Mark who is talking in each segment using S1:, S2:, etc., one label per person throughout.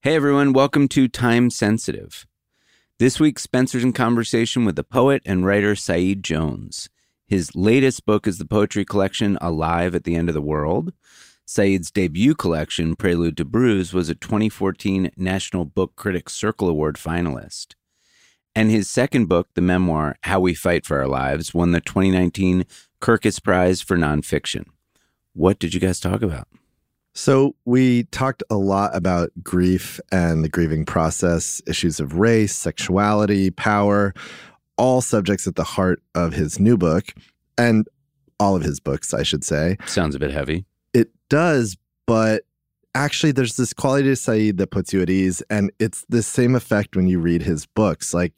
S1: Hey everyone, welcome to Time Sensitive. This week, Spencer's in conversation with the poet and writer Saeed Jones. His latest book is the poetry collection Alive at the End of the World. Saeed's debut collection, Prelude to Bruise, was a 2014 National Book Critics Circle Award finalist. And his second book, the memoir How We Fight for Our Lives, won the 2019 Kirkus Prize for Nonfiction. What did you guys talk about?
S2: So we talked a lot about grief and the grieving process, issues of race, sexuality, power, all subjects at the heart of his new book, and all of his books, I should say.
S1: Sounds a bit heavy.
S2: It does, but actually there's this quality to Saeed that puts you at ease, and it's the same effect when you read his books. Like,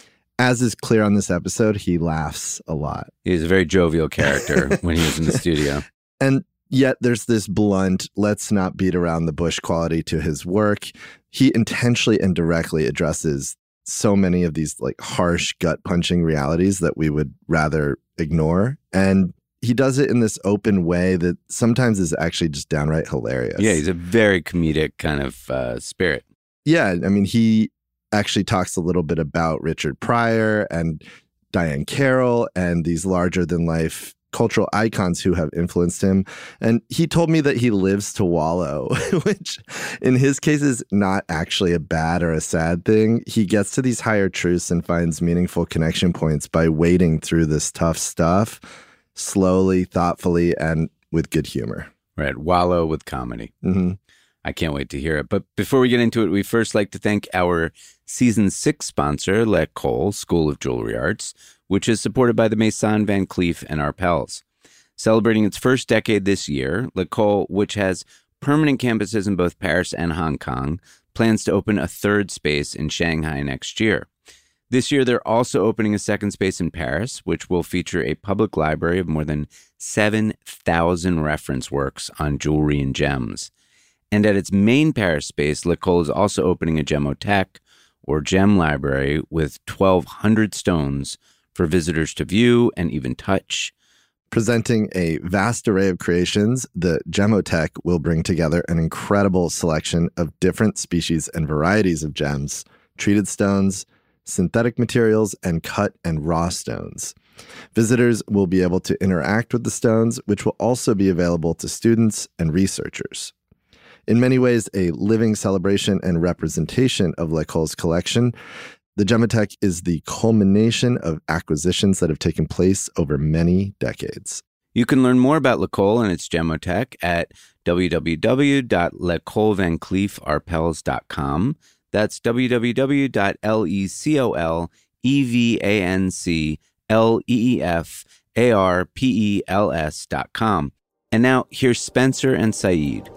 S2: as is clear on this episode, he laughs a lot.
S1: He's a very jovial character when he was in the studio.
S2: And yet there's this blunt, let's not beat around the bush quality to his work. He intentionally and directly addresses so many of these like harsh, gut-punching realities that we would rather ignore. And he does it in this open way that sometimes is actually just downright hilarious.
S1: Yeah, he's a very comedic kind of spirit.
S2: Yeah, I mean, he actually talks a little bit about Richard Pryor and Diane Carroll and these larger-than-life cultural icons who have influenced him. And he told me that he lives to wallow, which in his case is not actually a bad or a sad thing. He gets to these higher truths and finds meaningful connection points by wading through this tough stuff slowly, thoughtfully, and with good humor.
S1: Right. Wallow with comedy.
S2: Mm-hmm.
S1: I can't wait to hear it. But before we get into it, we first like to thank our Season 6 sponsor, L'École School of Jewelry Arts, which is supported by the Maison Van Cleef and Arpels. Celebrating its first decade this year, L'École, which has permanent campuses in both Paris and Hong Kong, plans to open a third space in Shanghai next year. This year, they're also opening a second space in Paris, which will feature a public library of more than 7,000 reference works on jewelry and gems. And at its main Paris space, L'École is also opening a Gemothèque, or gem library, with 1,200 stones for visitors to view and even touch.
S2: Presenting a vast array of creations, the Gemothèque will bring together an incredible selection of different species and varieties of gems, treated stones, synthetic materials, and cut and raw stones. Visitors will be able to interact with the stones, which will also be available to students and researchers. In many ways, a living celebration and representation of L'École's collection, the Gemothèque is the culmination of acquisitions that have taken place over many decades.
S1: You can learn more about L'École and its Gemothèque at www.lecolevancleefarpels.com. That's www.lecolevancleefarpels.com. And now, here's Spencer and Saeed.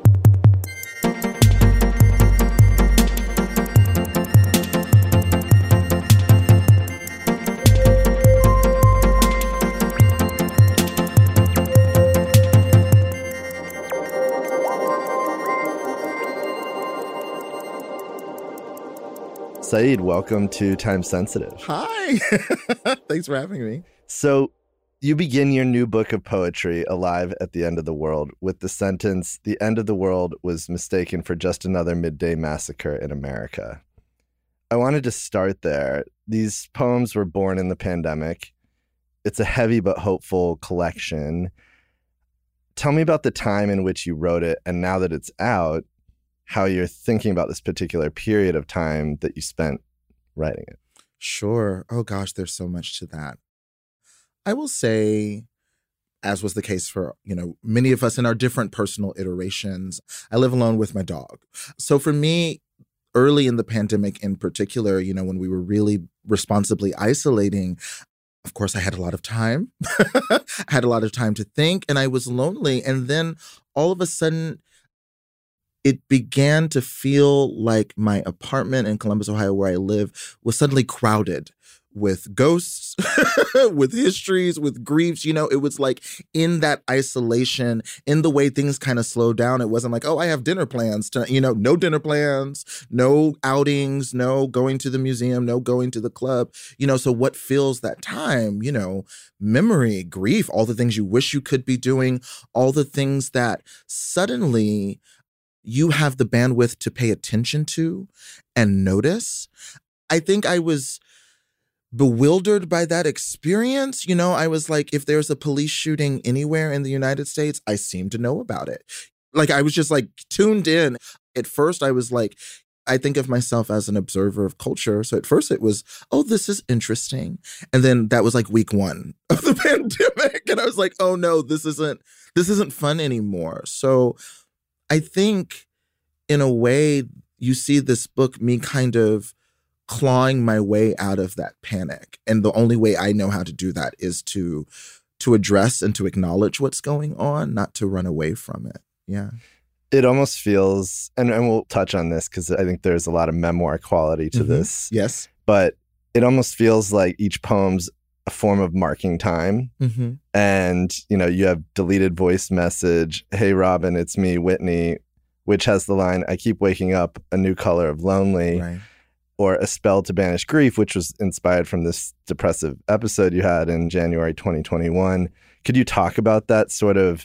S2: Saeed, welcome to Time Sensitive.
S3: Hi. Thanks for having me.
S2: So you begin your new book of poetry, Alive at the End of the World, with the sentence, "The end of the world was mistaken for just another midday massacre in America." I wanted to start there. These poems were born in the pandemic. It's a heavy but hopeful collection. Tell me about the time in which you wrote it, and now that it's out, how you're thinking about this particular period of time that you spent writing it.
S3: Sure. Oh gosh, there's so much to that. I will say, as was the case for, many of us in our different personal iterations, I live alone with my dog. So for me, early in the pandemic in particular, when we were really responsibly isolating, of course, I had a lot of time. I had a lot of time to think, and I was lonely. And then all of a sudden, it began to feel like my apartment in Columbus, Ohio, where I live, was suddenly crowded with ghosts, with histories, with griefs. It was like in that isolation, in the way things kind of slowed down. It wasn't like, oh, I have dinner plans to, no dinner plans, no outings, no going to the museum, no going to the club. So what fills that time? Memory, grief, all the things you wish you could be doing, all the things that suddenly you have the bandwidth to pay attention to and notice. I think I was bewildered by that experience. You know, I was like, if there's a police shooting anywhere in the United States, I seem to know about it. Like, I was just like tuned in. At first, I was like, I think of myself as an observer of culture. So at first it was, oh, this is interesting. And then that was like week 1 of the pandemic. And I was like, oh no, this isn't fun anymore. So I think in a way you see this book, me kind of clawing my way out of that panic. And the only way I know how to do that is to address and to acknowledge what's going on, not to run away from it. Yeah.
S2: It almost feels, and we'll touch on this because I think there's a lot of memoir quality to this.
S3: Yes.
S2: But it almost feels like each poem's a form of marking time. And, you know, you have deleted voice message, "Hey, Robin, it's me, Whitney," which has the line, "I keep waking up a new color of lonely."
S3: Right.
S2: Or "A Spell to Banish Grief," which was inspired from this depressive episode you had in January 2021. Could you talk about that sort of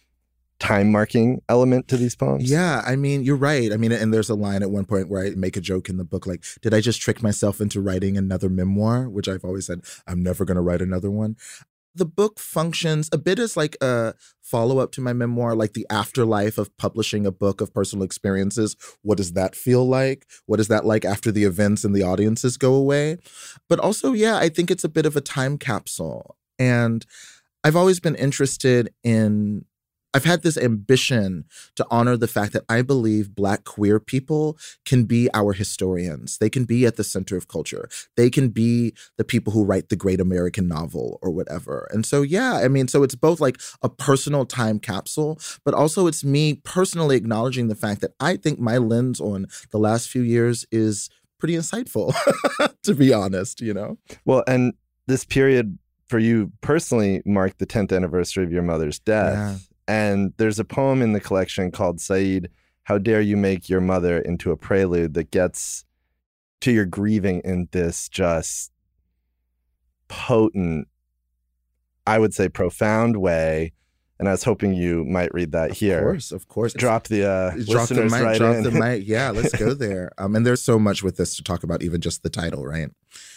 S2: time marking element to these poems?
S3: Yeah, I mean, you're right. I mean, and there's a line at one point where I make a joke in the book, like, did I just trick myself into writing another memoir? Which I've always said, I'm never going to write another one. The book functions a bit as like a follow-up to my memoir, like the afterlife of publishing a book of personal experiences. What does that feel like? What is that like after the events and the audiences go away? But also, yeah, I think it's a bit of a time capsule. And I've always been interested in, I've had this ambition to honor the fact that I believe Black queer people can be our historians. They can be at the center of culture. They can be the people who write the great American novel or whatever. And so, yeah, I mean, so it's both like a personal time capsule, but also it's me personally acknowledging the fact that I think my lens on the last few years is pretty insightful, to be honest, you know?
S2: Well, and this period for you personally marked the 10th anniversary of your mother's death.
S3: Yeah.
S2: And there's a poem in the collection called Saeed, "How Dare You Make Your Mother into a Prelude," that gets to your grieving in this just potent, I would say profound way. And I was hoping you might read that here.
S3: Of course.
S2: Drop the listeners
S3: mic,
S2: right
S3: drop
S2: in.
S3: the mic. Yeah, let's go there. And there's so much with this to talk about, even just the title, right?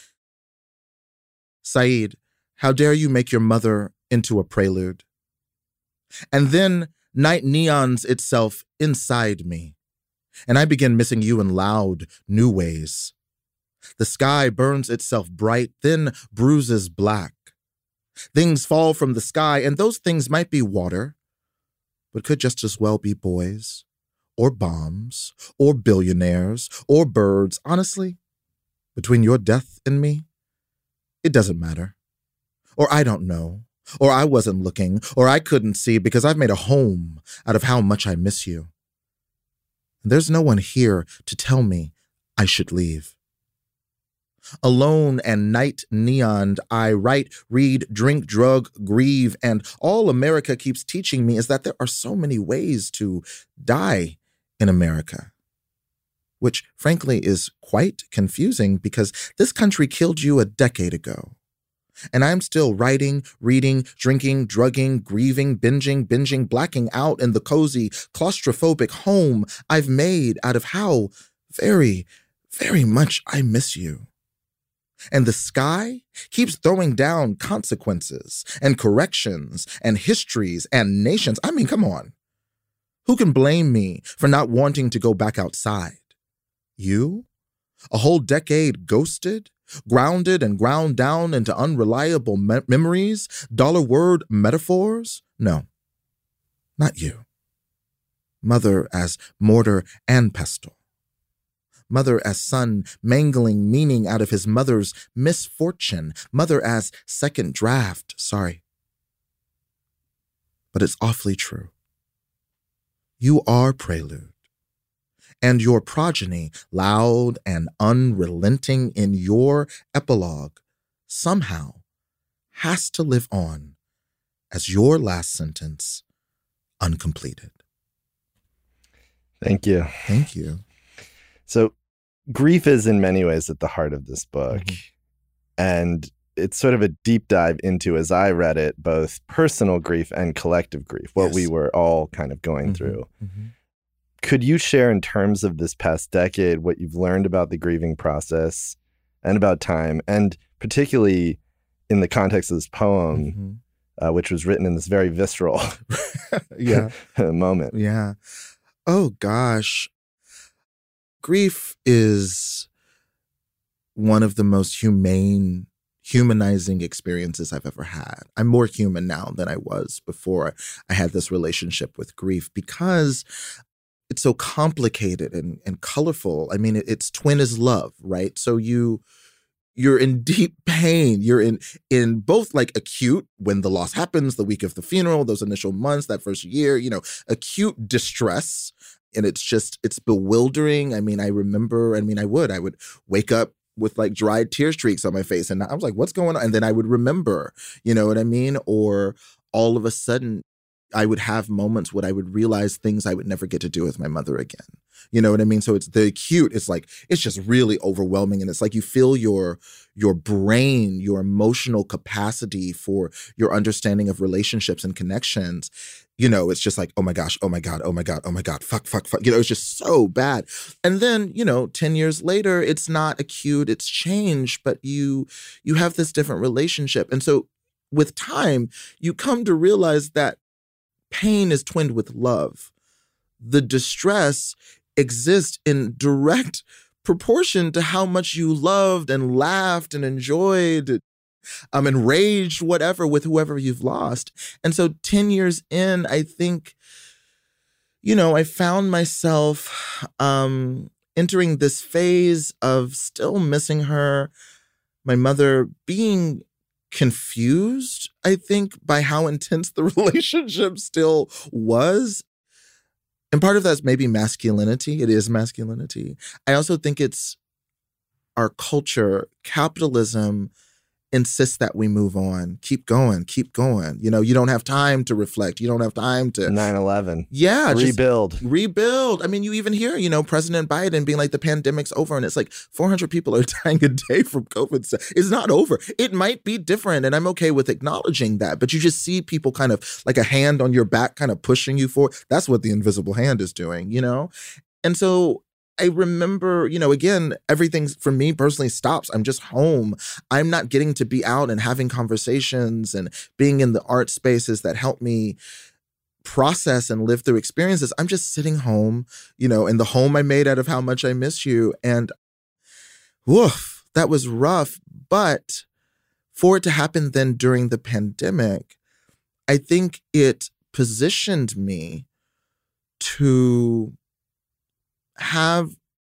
S3: Saeed, how dare you make your mother into a prelude? And then night neons itself inside me, and I begin missing you in loud, new ways. The sky burns itself bright, then bruises black. Things fall from the sky, and those things might be water, but could just as well be boys, or bombs, or billionaires, or birds. Honestly, between your death and me, it doesn't matter. Or I don't know. Or I wasn't looking, or I couldn't see because I've made a home out of how much I miss you. And there's no one here to tell me I should leave. Alone and night neoned, I write, read, drink, drug, grieve, and all America keeps teaching me is that there are so many ways to die in America. Which, frankly, is quite confusing because this country killed you a decade ago. And I'm still writing, reading, drinking, drugging, grieving, binging, blacking out in the cozy, claustrophobic home I've made out of how very, very much I miss you. And the sky keeps throwing down consequences and corrections and histories and nations. I mean, come on. Who can blame me for not wanting to go back outside? You? A whole decade ghosted? Grounded and ground down into unreliable memories, dollar word metaphors? No, not you. Mother as mortar and pestle. Mother as son mangling meaning out of his mother's misfortune. Mother as second draft, sorry. But it's awfully true. You are prelude. And your progeny, loud and unrelenting in your epilogue, somehow has to live on as your last sentence, uncompleted.
S2: Thank you.
S3: Thank you.
S2: So grief is in many ways at the heart of this book. And it's sort of a deep dive into, as I read it, both personal grief and collective grief, what we were all kind of going through. Could you share in terms of this past decade what you've learned about the grieving process and about time, and particularly in the context of this poem, which was written in this very visceral moment?
S3: Yeah. Oh, gosh. Grief is one of the most humanizing experiences I've ever had. I'm more human now than I was before I had this relationship with grief, because it's so complicated and colorful. I mean, its twin is love, right? So you're in deep pain. You're in both like acute, when the loss happens, the week of the funeral, those initial months, that first year, acute distress. And it's bewildering. I mean, I would wake up with like dried tear streaks on my face. And I was like, what's going on? And then I would remember, you know what I mean? Or all of a sudden, I would have moments when I would realize things I would never get to do with my mother again. You know what I mean? So it's the acute, it's just really overwhelming. And it's like you feel your brain, your emotional capacity for your understanding of relationships and connections. It's just like, oh my gosh, oh my God, oh my God, oh my God, fuck. It's just so bad. And then, 10 years later, it's not acute, it's changed, but you have this different relationship. And so with time, you come to realize that pain is twinned with love. The distress exists in direct proportion to how much you loved and laughed and enjoyed, enraged, whatever, with whoever you've lost. And so 10 years in, I think, I found myself entering this phase of still missing her, my mother, being confused, I think, by how intense the relationship still was. And part of that's maybe masculinity. It is masculinity. I also think it's our culture. Capitalism insists that we move on. Keep going. You don't have time to reflect. You don't have time to
S2: 9/11.
S3: Yeah.
S2: Rebuild.
S3: I mean, you even hear, President Biden being like, the pandemic's over. And it's like 400 people are dying a day from COVID. It's not over. It might be different. And I'm okay with acknowledging that. But you just see people kind of like a hand on your back kind of pushing you forward. That's what the invisible hand is doing, And so I remember, again, everything for me personally stops. I'm just home. I'm not getting to be out and having conversations and being in the art spaces that help me process and live through experiences. I'm just sitting home, in the home I made out of how much I miss you. And woof, that was rough. But for it to happen then during the pandemic, I think it positioned me to have,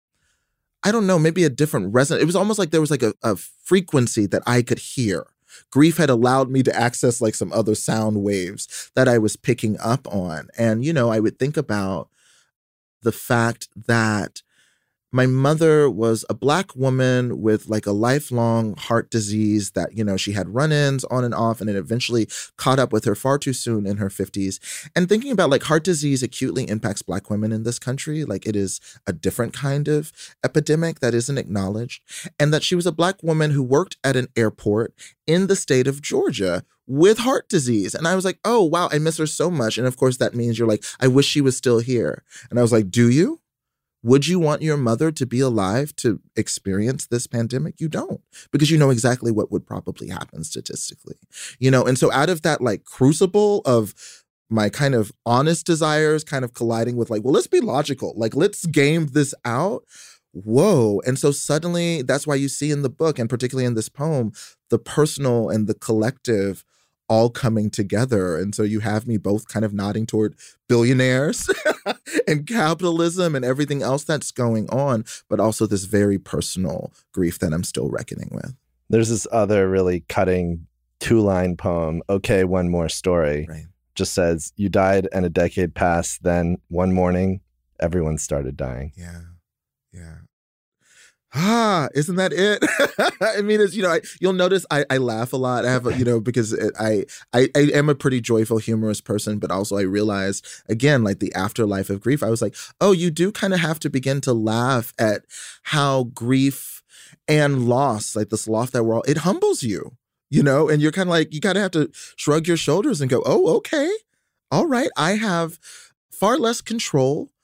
S3: I don't know, maybe a different resonance. It was almost like there was like a frequency that I could hear. Grief had allowed me to access like some other sound waves that I was picking up on. And, I would think about the fact that my mother was a Black woman with like a lifelong heart disease that, she had run-ins on and off, and it eventually caught up with her far too soon in her 50s. And thinking about like heart disease acutely impacts Black women in this country. Like it is a different kind of epidemic that isn't acknowledged. And that she was a Black woman who worked at an airport in the state of Georgia with heart disease. And I was like, oh, wow, I miss her so much. And of course, that means you're like, I wish she was still here. And I was like, do you? Would you want your mother to be alive to experience this pandemic? You don't, because you know exactly what would probably happen statistically, And so out of that like crucible of my kind of honest desires kind of colliding with like, well, let's be logical. Like, let's game this out. Whoa. And so suddenly that's why you see in the book, and particularly in this poem, the personal and the collective all coming together. And so you have me both kind of nodding toward billionaires and capitalism and everything else that's going on, but also this very personal grief that I'm still reckoning with.
S2: There's this other really cutting 2-line poem, Okay, One More Story.
S3: Right.
S2: Just says, you died and a decade passed, then one morning, everyone started dying.
S3: Yeah. Isn't that it? I mean, it's, you'll notice I laugh a lot. I have, because I am a pretty joyful, humorous person, but also I realized, again, like the afterlife of grief, I was like, oh, you do kind of have to begin to laugh at how grief and loss, like this loss that we're all, it humbles you, and you're kind of like, you kind of have to shrug your shoulders and go, oh, okay, all right, I have far less control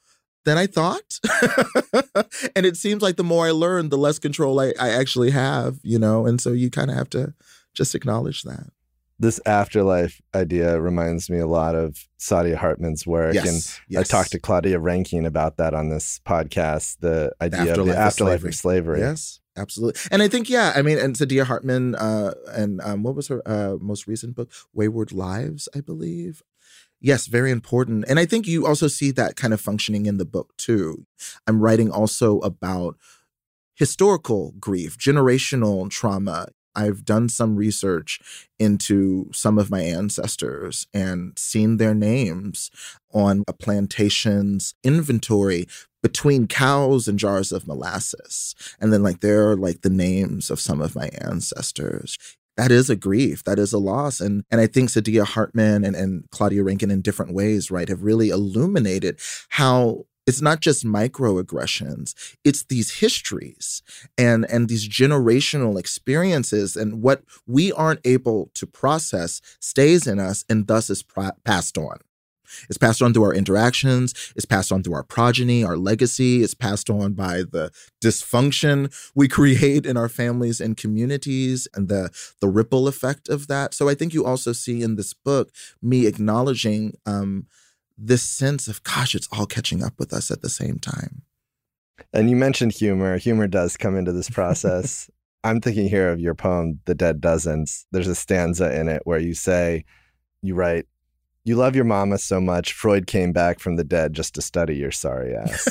S3: than I thought. And it seems like the more I learn, the less control I actually have, you know? And so you kind of have to just acknowledge that.
S2: This afterlife idea reminds me a lot of Saadia Hartman's work.
S3: Yes,
S2: and I talked to Claudia Rankine about that on this podcast, the idea of the afterlife of slavery.
S3: Yes, absolutely. And I think, yeah, I mean, and Saadia Hartman, and what was her most recent book? Wayward Lives, I believe. Yes, very important. And I think you also see that kind of functioning in the book, too. I'm writing also about historical grief, generational trauma. I've done some research into some of my ancestors and seen their names on a plantation's inventory between cows and jars of molasses. And then there are the names of some of my ancestors. That is a grief. That is a loss. And I think Saadia Hartman and Claudia Rankine in different ways, right, have really illuminated how it's not just microaggressions, it's these histories and these generational experiences, and what we aren't able to process stays in us and thus is passed on. It's passed on through our interactions. It's passed on through our progeny, our legacy. It's passed on by the dysfunction we create in our families and communities and the ripple effect of that. So I think you also see in this book me acknowledging this sense of, gosh, it's all catching up with us at the same time.
S2: And you mentioned humor. Humor does come into this process. I'm thinking here of your poem, The Dead Dozens. There's a stanza in it where you write, "You love your mama so much, Freud came back from the dead just to study your sorry ass."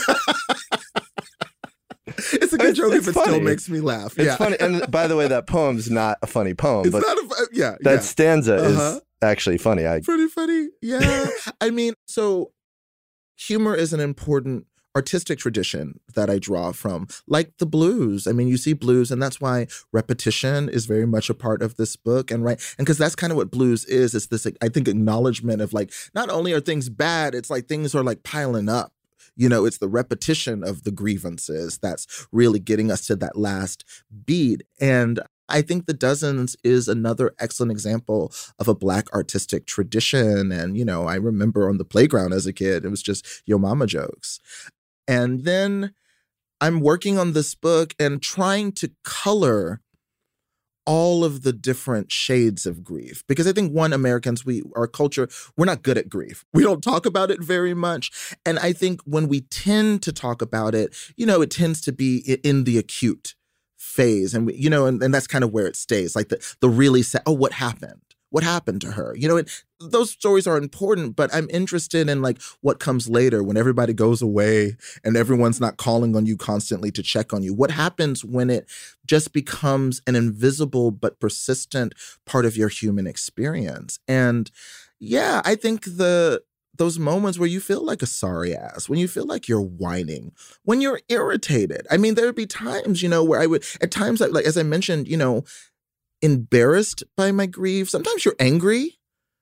S3: It's a good joke if it still makes me laugh.
S2: It's funny. And by the way, that poem's not a funny poem.
S3: It's not
S2: that stanza is actually funny.
S3: Pretty funny. Yeah. I mean, so humor is an important artistic tradition that I draw from, like the blues. I mean, you see blues, and that's why repetition is very much a part of this book. And because that's kind of what blues is. It's this, I think, acknowledgement of not only are things bad, it's things are piling up. You know, it's the repetition of the grievances that's really getting us to that last beat. And I think The Dozens is another excellent example of a Black artistic tradition. And, you know, I remember on the playground as a kid, it was just Yo Mama jokes. And then I'm working on this book and trying to color all of the different shades of grief. Because I think, Americans, our culture, we're not good at grief. We don't talk about it very much. And I think when we tend to talk about it, you know, it tends to be in the acute phase. And, and that's kind of where it stays. The really sad, oh, what happened? What happened to her? You know, those stories are important, but I'm interested in what comes later when everybody goes away and everyone's not calling on you constantly to check on you. What happens when it just becomes an invisible but persistent part of your human experience? And yeah, I think those moments where you feel like a sorry ass, when you feel like you're whining, when you're irritated. I mean, there would be times, where I would, at times, as I mentioned, embarrassed by my grief. Sometimes you're angry.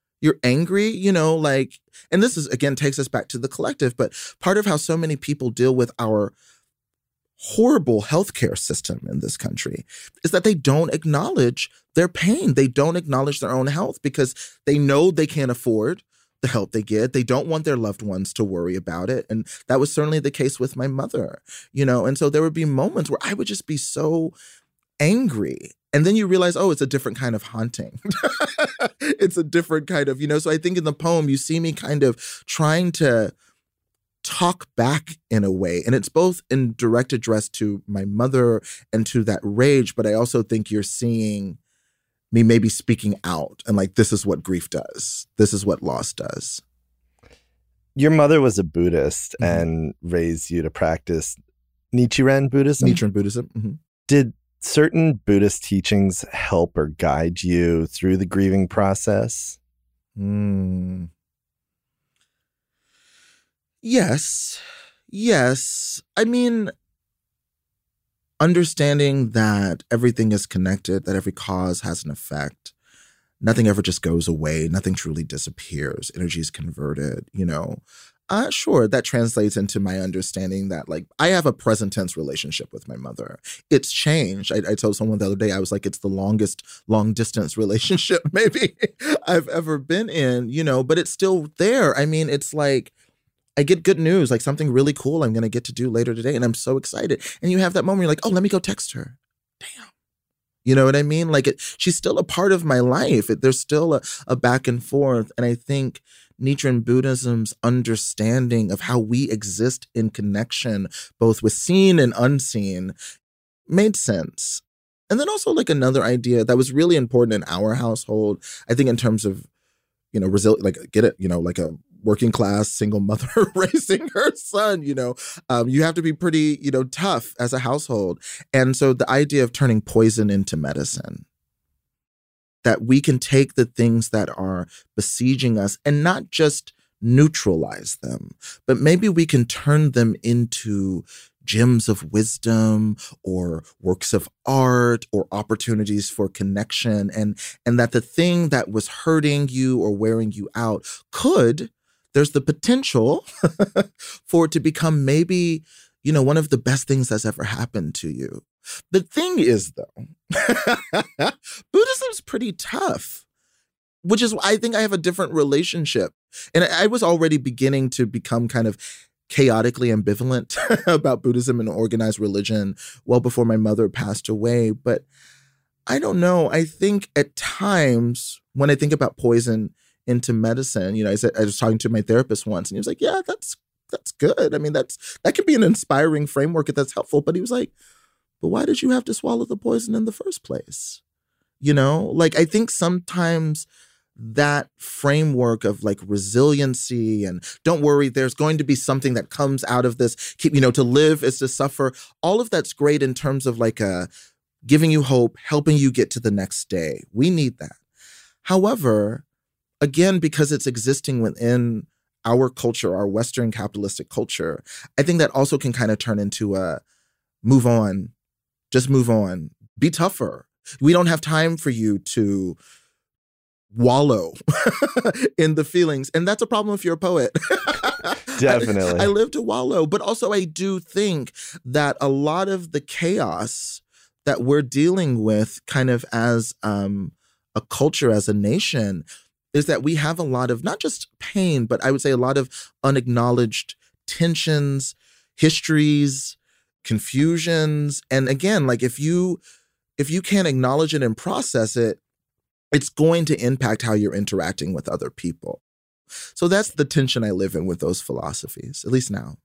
S3: And this is, again, takes us back to the collective, but part of how so many people deal with our horrible healthcare system in this country is that they don't acknowledge their pain. They don't acknowledge their own health because they know they can't afford the help they get. They don't want their loved ones to worry about it. And that was certainly the case with my mother, and so there would be moments where I would just be so angry. And then you realize, oh, it's a different kind of haunting. It's a different kind of, so I think in the poem, you see me kind of trying to talk back in a way. And it's both in direct address to my mother and to that rage, but I also think you're seeing me maybe speaking out and this is what grief does. This is what loss does.
S2: Your mother was a Buddhist and raised you to practice Nichiren Buddhism?
S3: Nichiren Buddhism. Mm-hmm.
S2: Did certain Buddhist teachings help or guide you through the grieving process?
S3: Yes. I mean, understanding that everything is connected, that every cause has an effect. Nothing ever just goes away. Nothing truly disappears. Energy is converted, Sure, that translates into my understanding that, I have a present tense relationship with my mother. It's changed. I told someone the other day, I was like, it's the longest long distance relationship maybe I've ever been in, but it's still there. I mean, it's I get good news, like something really cool I'm going to get to do later today. And I'm so excited. And you have that moment where you're like, oh, let me go text her. Damn. You know what I mean? Like she's still a part of my life. There's still a back and forth. And I think Nichiren Buddhism's understanding of how we exist in connection, both with seen and unseen, made sense. And then also like another idea that was really important in our household, I think in terms of, like a working class single mother raising her son, you have to be pretty, tough as a household. And so the idea of turning poison into medicine, that we can take the things that are besieging us and not just neutralize them, but maybe we can turn them into gems of wisdom or works of art or opportunities for connection. And that the thing that was hurting you or wearing you out there's the potential for it to become maybe, one of the best things that's ever happened to you. The thing is, though, Buddhism's pretty tough, which is why I think I have a different relationship. And I was already beginning to become kind of chaotically ambivalent about Buddhism and organized religion well before my mother passed away. But I don't know. I think at times when I think about poison into medicine, I was talking to my therapist once and he was like, yeah, that's good. I mean, that can be an inspiring framework if that's helpful. But he was like, but why did you have to swallow the poison in the first place? Like I think sometimes that framework of like resiliency and don't worry, there's going to be something that comes out of this. To live is to suffer. All of that's great in terms of like giving you hope, helping you get to the next day. We need that. However, again, because it's existing within our culture, our Western capitalistic culture, I think that also can kind of turn into a move on, just move on, be tougher. We don't have time for you to wallow in the feelings. And that's a problem if you're a poet.
S2: Definitely.
S3: I live to wallow. But also I do think that a lot of the chaos that we're dealing with kind of as a culture, as a nation, is that we have a lot of not just pain, but I would say a lot of unacknowledged tensions, histories, confusions. And again, like if you can't acknowledge it and process it, it's going to impact how you're interacting with other people. So that's the tension I live in with those philosophies, at least now.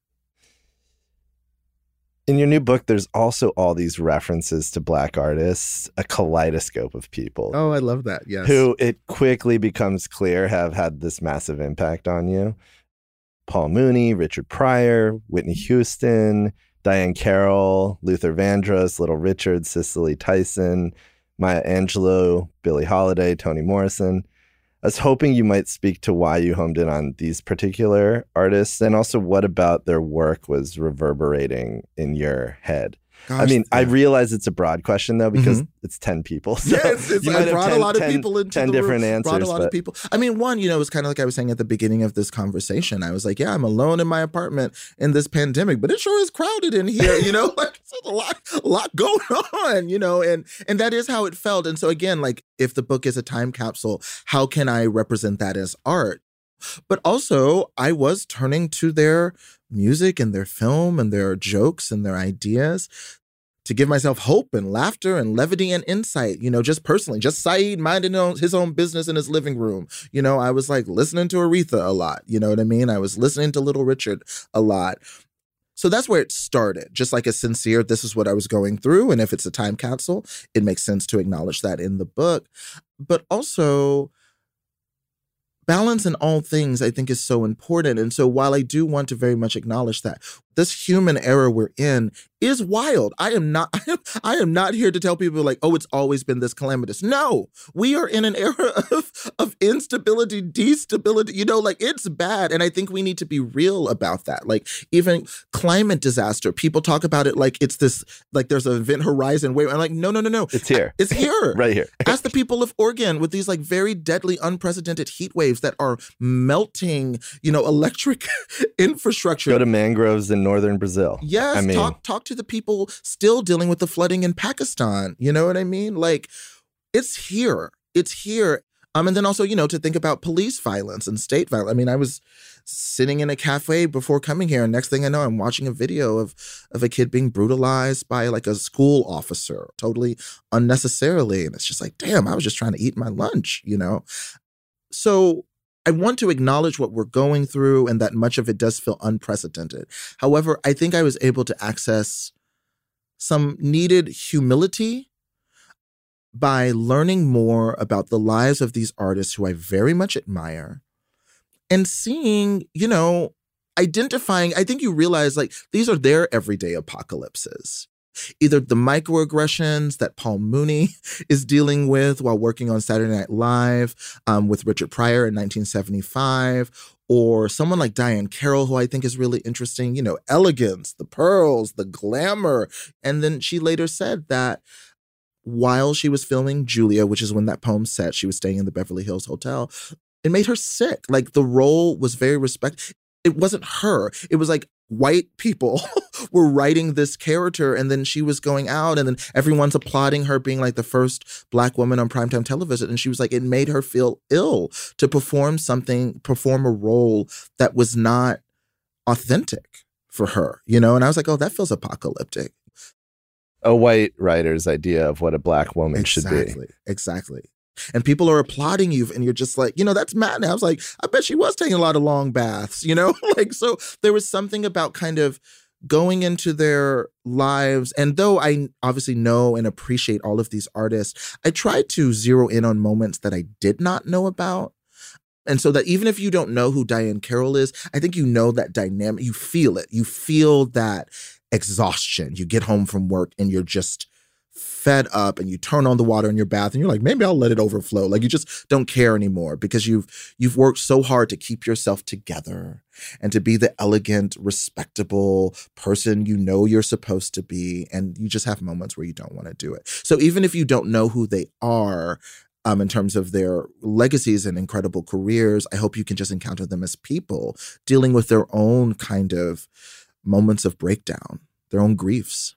S2: In your new book, there's also all these references to Black artists, a kaleidoscope of people.
S3: Oh, I love that, yes.
S2: Who it quickly becomes clear have had this massive impact on you. Paul Mooney, Richard Pryor, Whitney Houston, Diane Carroll, Luther Vandross, Little Richard, Cicely Tyson, Maya Angelou, Billie Holiday, Toni Morrison. I was hoping you might speak to why you homed in on these particular artists and also what about their work was reverberating in your head. Gosh, I mean, I realize it's a broad question, though, because it's 10 people. So
S3: yes, I brought a lot of people into
S2: 10
S3: the
S2: different
S3: room,
S2: answers.
S3: Brought a lot of people. I mean, one, it's kind of like I was saying at the beginning of this conversation. I was like, yeah, I'm alone in my apartment in this pandemic, but it sure is crowded in here, like there's a lot going on, and that is how it felt. And so again, like if the book is a time capsule, how can I represent that as art? But also, I was turning to their music and their film and their jokes and their ideas to give myself hope and laughter and levity and insight, just personally, just Saeed minding his own business in his living room. I was like listening to Aretha a lot. You know what I mean? I was listening to Little Richard a lot. So that's where it started, just like a sincere, this is what I was going through. And if it's a time capsule, it makes sense to acknowledge that in the book. But also, balance in all things, I think, is so important. And so while I do want to very much acknowledge that this human era we're in is wild. I am not here to tell people like, oh, it's always been this calamitous. No, we are in an era of instability, destability, like it's bad. And I think we need to be real about that. Like even climate disaster, people talk about it like it's this, like there's an event horizon wave. I'm like, no.
S2: It's here.
S3: It's here.
S2: Right here.
S3: Ask the people of Oregon with these like very deadly, unprecedented heat waves that are melting, electric infrastructure.
S2: Go to mangroves in northern Brazil.
S3: Yes, talk to the people still dealing with the flooding in Pakistan. You know what I mean? Like, it's here. It's here. And then also, to think about police violence and state violence. I mean, I was sitting in a cafe before coming here, and next thing I know, I'm watching a video of a kid being brutalized by like a school officer, totally unnecessarily. And it's just like, damn, I was just trying to eat my lunch, So I want to acknowledge what we're going through and that much of it does feel unprecedented. However, I think I was able to access some needed humility by learning more about the lives of these artists who I very much admire and seeing, identifying, I think you realize like these are their everyday apocalypses. Either the microaggressions that Paul Mooney is dealing with while working on Saturday Night Live with Richard Pryor in 1975, or someone like Diahann Carroll, who I think is really interesting, elegance, the pearls, the glamour. And then she later said that while she was filming Julia, which is when that poem's set, she was staying in the Beverly Hills Hotel, it made her sick. Like the role was very it wasn't her. It was like white people were writing this character, and then she was going out, and then everyone's applauding her being like the first Black woman on primetime television. And she was like, it made her feel ill to perform a role that was not authentic for her, And I was like, oh, that feels apocalyptic.
S2: A white writer's idea of what a Black woman should be.
S3: Exactly. And people are applauding you, and you're just like, that's mad. I was like, I bet she was taking a lot of long baths, so there was something about kind of going into their lives. And though I obviously know and appreciate all of these artists, I tried to zero in on moments that I did not know about. And so that even if you don't know who Diahann Carroll is, I think that dynamic, you feel it. You feel that exhaustion. You get home from work and you're just fed up, and you turn on the water in your bath and you're like, maybe I'll let it overflow. Like you just don't care anymore because you've worked so hard to keep yourself together and to be the elegant, respectable person you're supposed to be. And you just have moments where you don't want to do it. So even if you don't know who they are, in terms of their legacies and incredible careers, I hope you can just encounter them as people dealing with their own kind of moments of breakdown, their own griefs.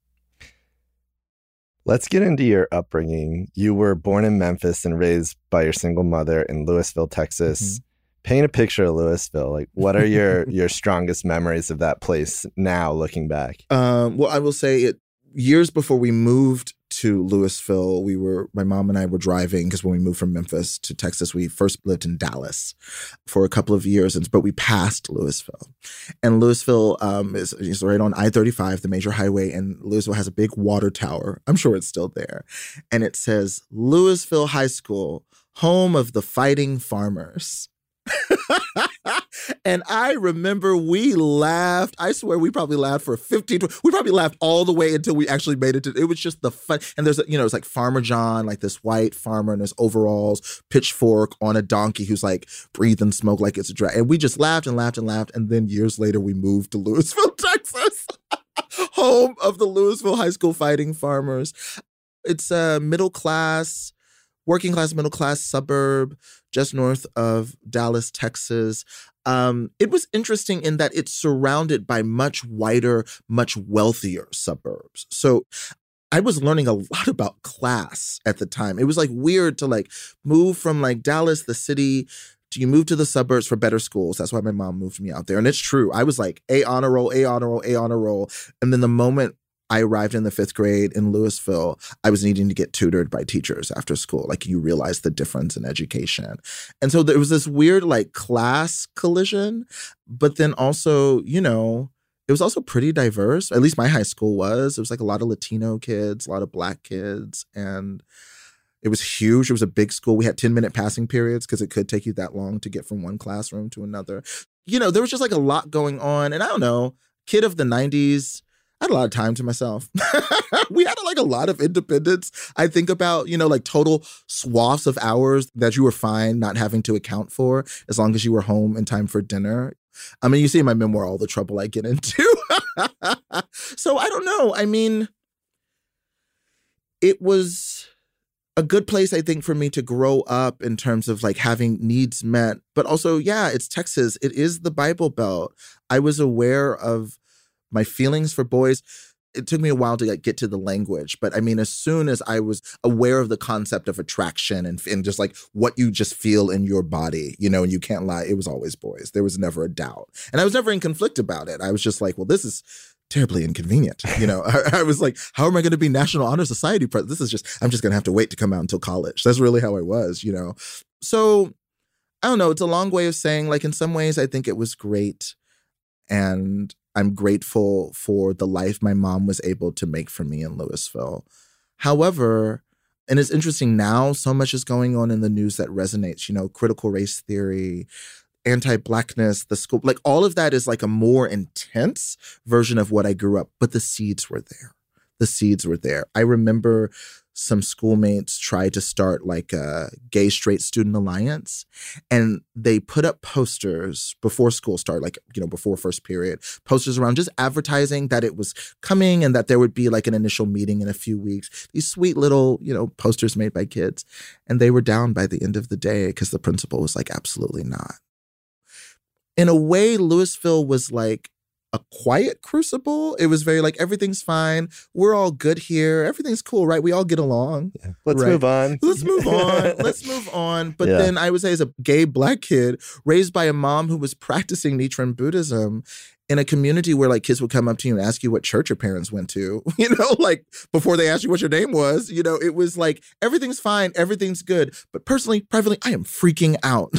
S2: Let's get into your upbringing. You were born in Memphis and raised by your single mother in Lewisville, Texas. Mm-hmm. Paint a picture of Lewisville. Like, what are your strongest memories of that place now, looking back?
S3: Well, I will say years before we moved to Lewisville, my mom and I were driving, because when we moved from Memphis to Texas, we first lived in Dallas for a couple of years, but we passed Lewisville. And Lewisville is right on I-35, the major highway, and Lewisville has a big water tower. I'm sure it's still there. And it says, Lewisville High School, home of the fighting farmers. And I remember we laughed. I swear we probably laughed for 15, we probably laughed all the way until we actually made it. It was just the fun. And there's, it's like Farmer John, like this white farmer in his overalls, pitchfork on a donkey who's like breathing smoke like it's a dragon. And we just laughed and laughed and laughed. And then years later, we moved to Lewisville, Texas, home of the Lewisville High School fighting farmers. It's a working class, middle class suburb just north of Dallas, Texas. It was interesting in that it's surrounded by much wider, much wealthier suburbs. So I was learning a lot about class at the time. It was like weird to like move from like Dallas, the city, to you move to the suburbs for better schools. That's why my mom moved me out there. And it's true. I was like A honor roll, A honor roll, A honor roll. And then the moment I arrived in the 5th grade in Lewisville, I was needing to get tutored by teachers after school. Like you realize the difference in education. And so there was this weird like class collision, but then also, it was also pretty diverse. At least my high school was. It was like a lot of Latino kids, a lot of Black kids. And it was huge. It was a big school. We had 10-minute passing periods because it could take you that long to get from one classroom to another. There was just like a lot going on. And I don't know, kid of the 90s, I had a lot of time to myself. We had like a lot of independence. I think about, like total swaths of hours that you were fine not having to account for as long as you were home in time for dinner. I mean, you see in my memoir all the trouble I get into. So I don't know. I mean, it was a good place, I think, for me to grow up in terms of like having needs met. But also, yeah, it's Texas. It is the Bible Belt. I was aware of my feelings for boys. it took me a while to like get to the language. But I mean, as soon as I was aware of the concept of attraction and just like what you just feel in your body, you know, and you can't lie, it was always boys. There was never a doubt. And I was never in conflict about it. I was just like, well, this is terribly inconvenient. You know, I was like, how am I going to be National Honor Society president? This is just, I'm just going to have to wait to come out until college. That's really how I was, you know. So I don't know. It's a long way of saying, like, in some ways, I think it was great. And I'm grateful for the life my mom was able to make for me in Louisville. However, and it's interesting now, so much is going on in the news that resonates, you know, critical race theory, anti-Blackness, the school, like all of that is like a more intense version of what I grew up, but the seeds were there. The seeds were there. I remember some schoolmates tried to start like a gay straight student alliance, and they put up posters before school started, like, you know, before first period, posters around just advertising that it was coming and that there would be like an initial meeting in a few weeks. These sweet little, you know, posters made by kids. And they were down by the end of the day because the principal was like, absolutely not. In a way, Louisville was like a quiet crucible. It was very like, everything's fine. We're all good here. Everything's cool, right? We all get along.
S2: Yeah. Let's move on.
S3: Let's move on. Let's move on. But then I would say, as a gay Black kid raised by a mom who was practicing Nichiren Buddhism in a community where like kids would come up to you and ask you what church your parents went to, you know, like before they asked you what your name was, you know, it was like, everything's fine. Everything's good. But personally, privately, I am freaking out.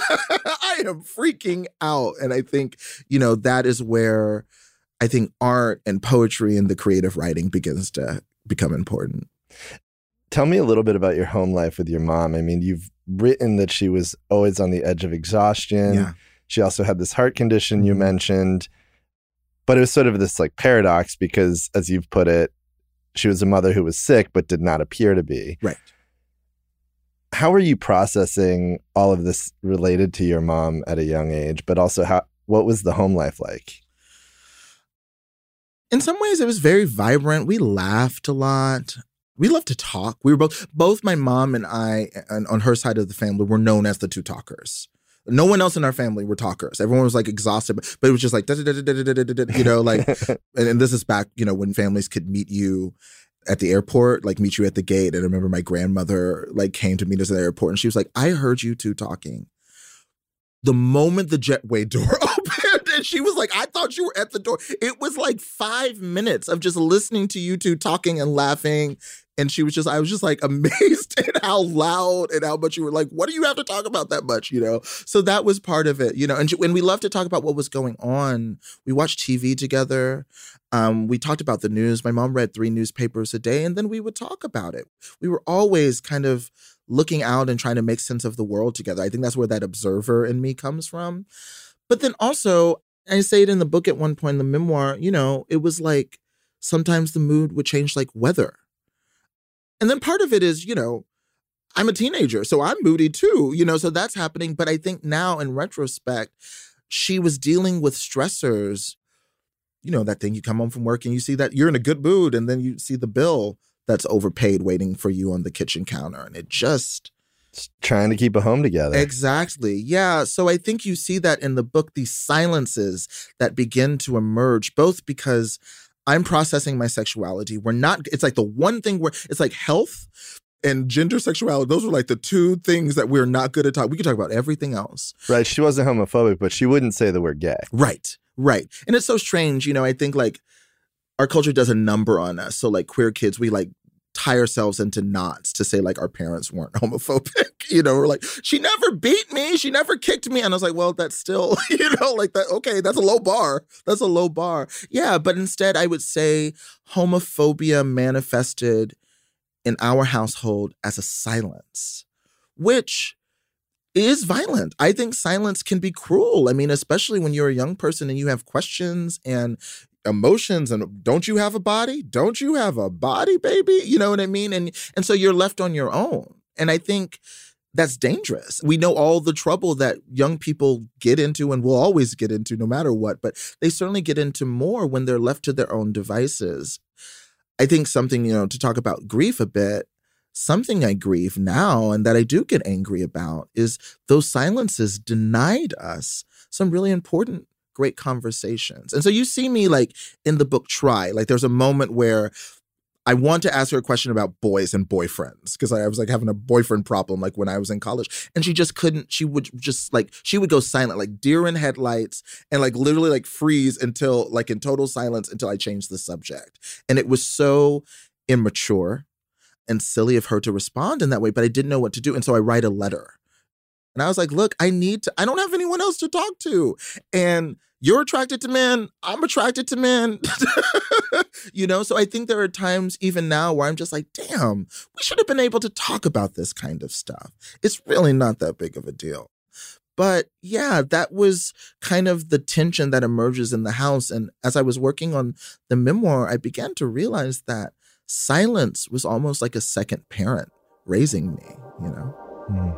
S3: I am freaking out. And I think, you know, that is where I think art and poetry and the creative writing begins to become important.
S2: Tell me a little bit about your home life with your mom. I mean, you've written that she was always on the edge of exhaustion.
S3: Yeah.
S2: She also had this heart condition you mentioned. But it was sort of this like paradox because, as you've put it, she was a mother who was sick but did not appear to be.
S3: Right.
S2: How are you processing all of this related to your mom at a young age, but also what was the home life like?
S3: In some ways, it was very vibrant. We laughed a lot. We loved to talk. We were both my mom and I, and on her side of the family, were known as the two talkers. No one else in our family were talkers. Everyone was like exhausted, but it was just like, you know, like, and this is back, you know, when families could meet you at the airport, like meet you at the gate. And I remember my grandmother like came to meet us at the airport and she was like, I heard you two talking. The moment the jetway door opened and she was like, I thought you were at the door. It was like 5 minutes of just listening to you two talking and laughing. And I was just like amazed at how loud and how much you were like, what do you have to talk about that much, you know? So that was part of it, you know, and when we loved to talk about what was going on, we watched TV together. We talked about the news. My mom read 3 newspapers a day and then we would talk about it. We were always kind of looking out and trying to make sense of the world together. I think that's where that observer in me comes from. But then also, I say it in the book at one point in the memoir, you know, it was like sometimes the mood would change like weather. And then part of it is, you know, I'm a teenager, so I'm moody too, you know, so that's happening. But I think now in retrospect, she was dealing with stressors. You know, that thing you come home from work and you see that you're in a good mood and then you see the bill that's overpaid waiting for you on the kitchen counter. And it just...
S2: trying to keep a home together.
S3: Exactly. Yeah. So I think you see that in the book, these silences that begin to emerge, both because I'm processing my sexuality. It's like the one thing where it's like health and gender sexuality. Those are like the 2 things that we're not good at talking. We could talk about everything else.
S2: Right. She wasn't homophobic, but she wouldn't say the word gay.
S3: Right. Right. And it's so strange. You know, I think like our culture does a number on us. So like queer kids, we like tie ourselves into knots to say like our parents weren't homophobic. You know, we're like, she never beat me. She never kicked me. And I was like, well, that's still, you know, like that. Okay, that's a low bar. That's a low bar. Yeah. But instead, I would say homophobia manifested in our household as a silence, which is violent. I think silence can be cruel. I mean, especially when you're a young person and you have questions and emotions and don't you have a body? Don't you have a body, baby? You know what I mean? And so you're left on your own. And I think that's dangerous. We know all the trouble that young people get into and will always get into no matter what, but they certainly get into more when they're left to their own devices. I think something, you know, to talk about grief a bit, something I grieve now and that I do get angry about is those silences denied us some really important great conversations. And so you see me like in the book try, like there's a moment where I want to ask her a question about boys and boyfriends because I was like having a boyfriend problem like when I was in college, and she just couldn't. She would go silent, like deer in headlights, and like literally like freeze until like in total silence until I changed the subject. And it was so immature and silly of her to respond in that way, but I didn't know what to do, and so I write a letter. And I was like, look, I don't have anyone else to talk to. And you're attracted to men. I'm attracted to men. So I think there are times even now where I'm just like, damn, we should have been able to talk about this kind of stuff. It's really not that big of a deal. But yeah, that was kind of the tension that emerges in the house. And as I was working on the memoir, I began to realize that silence was almost like a second parent raising me,
S2: Mm.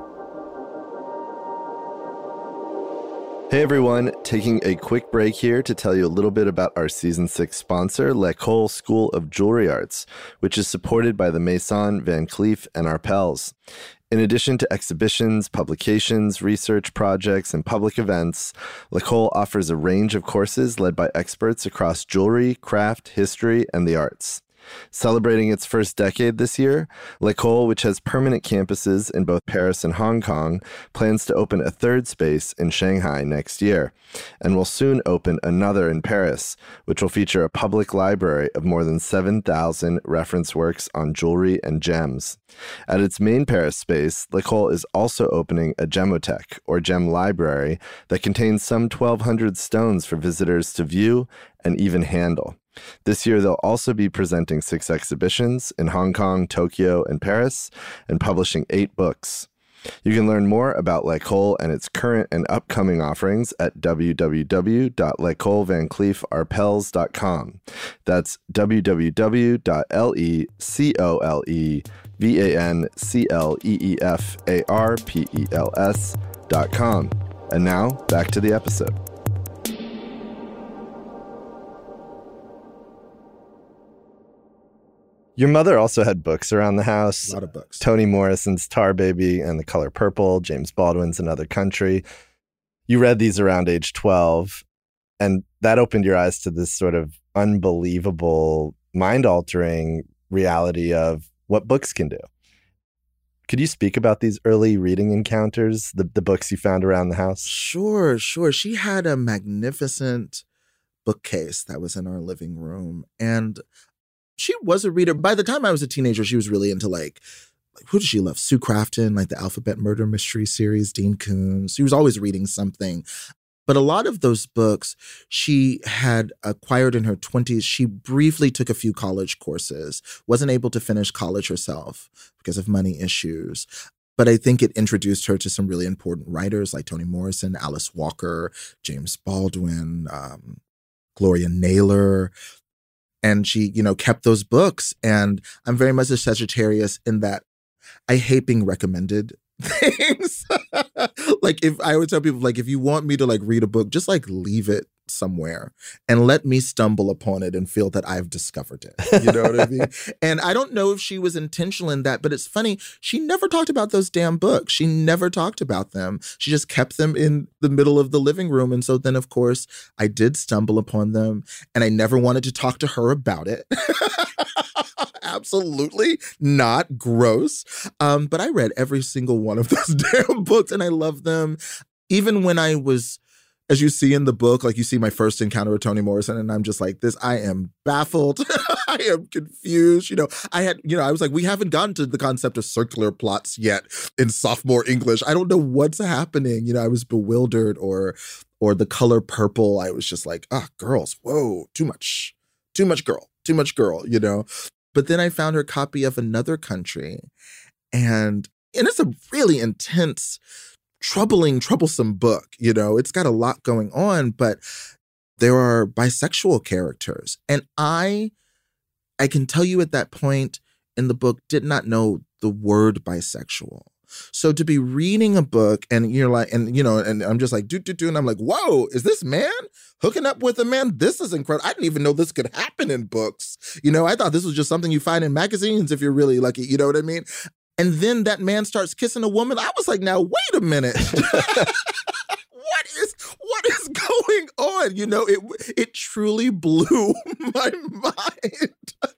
S2: Hey everyone, taking a quick break here to tell you a little bit about our Season 6 sponsor, L'École School of Jewelry Arts, which is supported by the Maison, Van Cleef, and Arpels. In addition to exhibitions, publications, research projects, and public events, L'École offers a range of courses led by experts across jewelry, craft, history, and the arts. Celebrating its first decade this year, L'École, which has permanent campuses in both Paris and Hong Kong, plans to open a third space in Shanghai next year, and will soon open another in Paris, which will feature a public library of more than 7,000 reference works on jewelry and gems. At its main Paris space, L'École is also opening a gemothèque, or gem library, that contains some 1,200 stones for visitors to view and even handle. This year, they'll also be presenting 6 exhibitions in Hong Kong, Tokyo, and Paris, and publishing 8 books. You can learn more about L'École and its current and upcoming offerings at www.lecolevancleefarpels.com. That's www.lecolevancleefarpels.com. And now, back to the episode. Your mother also had books around the house.
S3: A lot of books.
S2: Toni Morrison's Tar Baby and The Color Purple, James Baldwin's Another Country. You read these around age 12, and that opened your eyes to this sort of unbelievable, mind-altering reality of what books can do. Could you speak about these early reading encounters, the books you found around the house?
S3: Sure. She had a magnificent bookcase that was in our living room, and she was a reader. By the time I was a teenager, she was really into like who did she love? Sue Crafton, like the Alphabet Murder Mystery series, Dean Koontz. She was always reading something. But a lot of those books she had acquired in her 20s. She briefly took a few college courses, wasn't able to finish college herself because of money issues. But I think it introduced her to some really important writers like Toni Morrison, Alice Walker, James Baldwin, Gloria Naylor. And she, kept those books. And I'm very much a Sagittarius in that I hate being recommended things. Like if I would tell people, like, if you want me to like read a book, just like leave it somewhere and let me stumble upon it and feel that I've discovered it. You know what I mean? And I don't know if she was intentional in that, but it's funny. She never talked about those damn books. She never talked about them. She just kept them in the middle of the living room. And so then, of course, I did stumble upon them and I never wanted to talk to her about it. Absolutely not. Gross. But I read every single one of those damn books and I love them. Even when I was, as you see in the book, like you see my first encounter with Toni Morrison and I'm just like this, I am baffled. I am confused. I was like, we haven't gotten to the concept of circular plots yet in sophomore English. I don't know what's happening. I was bewildered or The Color Purple. I was just like, girls, whoa, too much girl. But then I found her copy of Another Country and it's a really intense, troublesome book. It's got a lot going on, but there are bisexual characters. And I can tell you at that point in the book, did not know the word bisexual. So to be reading a book and you're like, and I'm just like, and I'm like, whoa, is this man hooking up with a man? This is incredible. I didn't even know this could happen in books. I thought this was just something you find in magazines if you're really lucky. You know what I mean? And then that man starts kissing a woman. I was like, now, wait a minute. what is going on? You know, it truly blew my mind.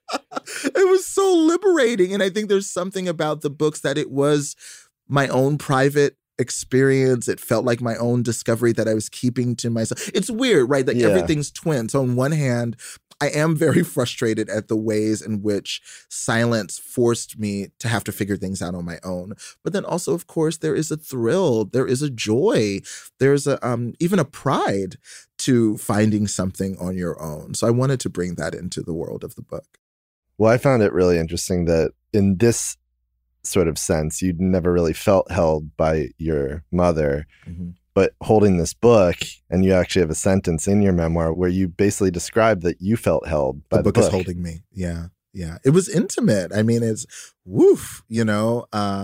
S3: It was so liberating. And I think there's something about the books that it was my own private experience. It felt like my own discovery that I was keeping to myself. It's weird, right? Like everything's twin. So on one hand, I am very frustrated at the ways in which silence forced me to have to figure things out on my own. But then also, of course, there is a thrill, there is a joy, there's a even a pride to finding something on your own. So I wanted to bring that into the world of the book.
S2: Well, I found it really interesting that in this sort of sense, you'd never really felt held by your mother. Mm-hmm. But holding this book, and you actually have a sentence in your memoir where you basically describe that you felt held by the book.
S3: The book is holding me. Yeah. Yeah. It was intimate. I mean, it's woof, you know,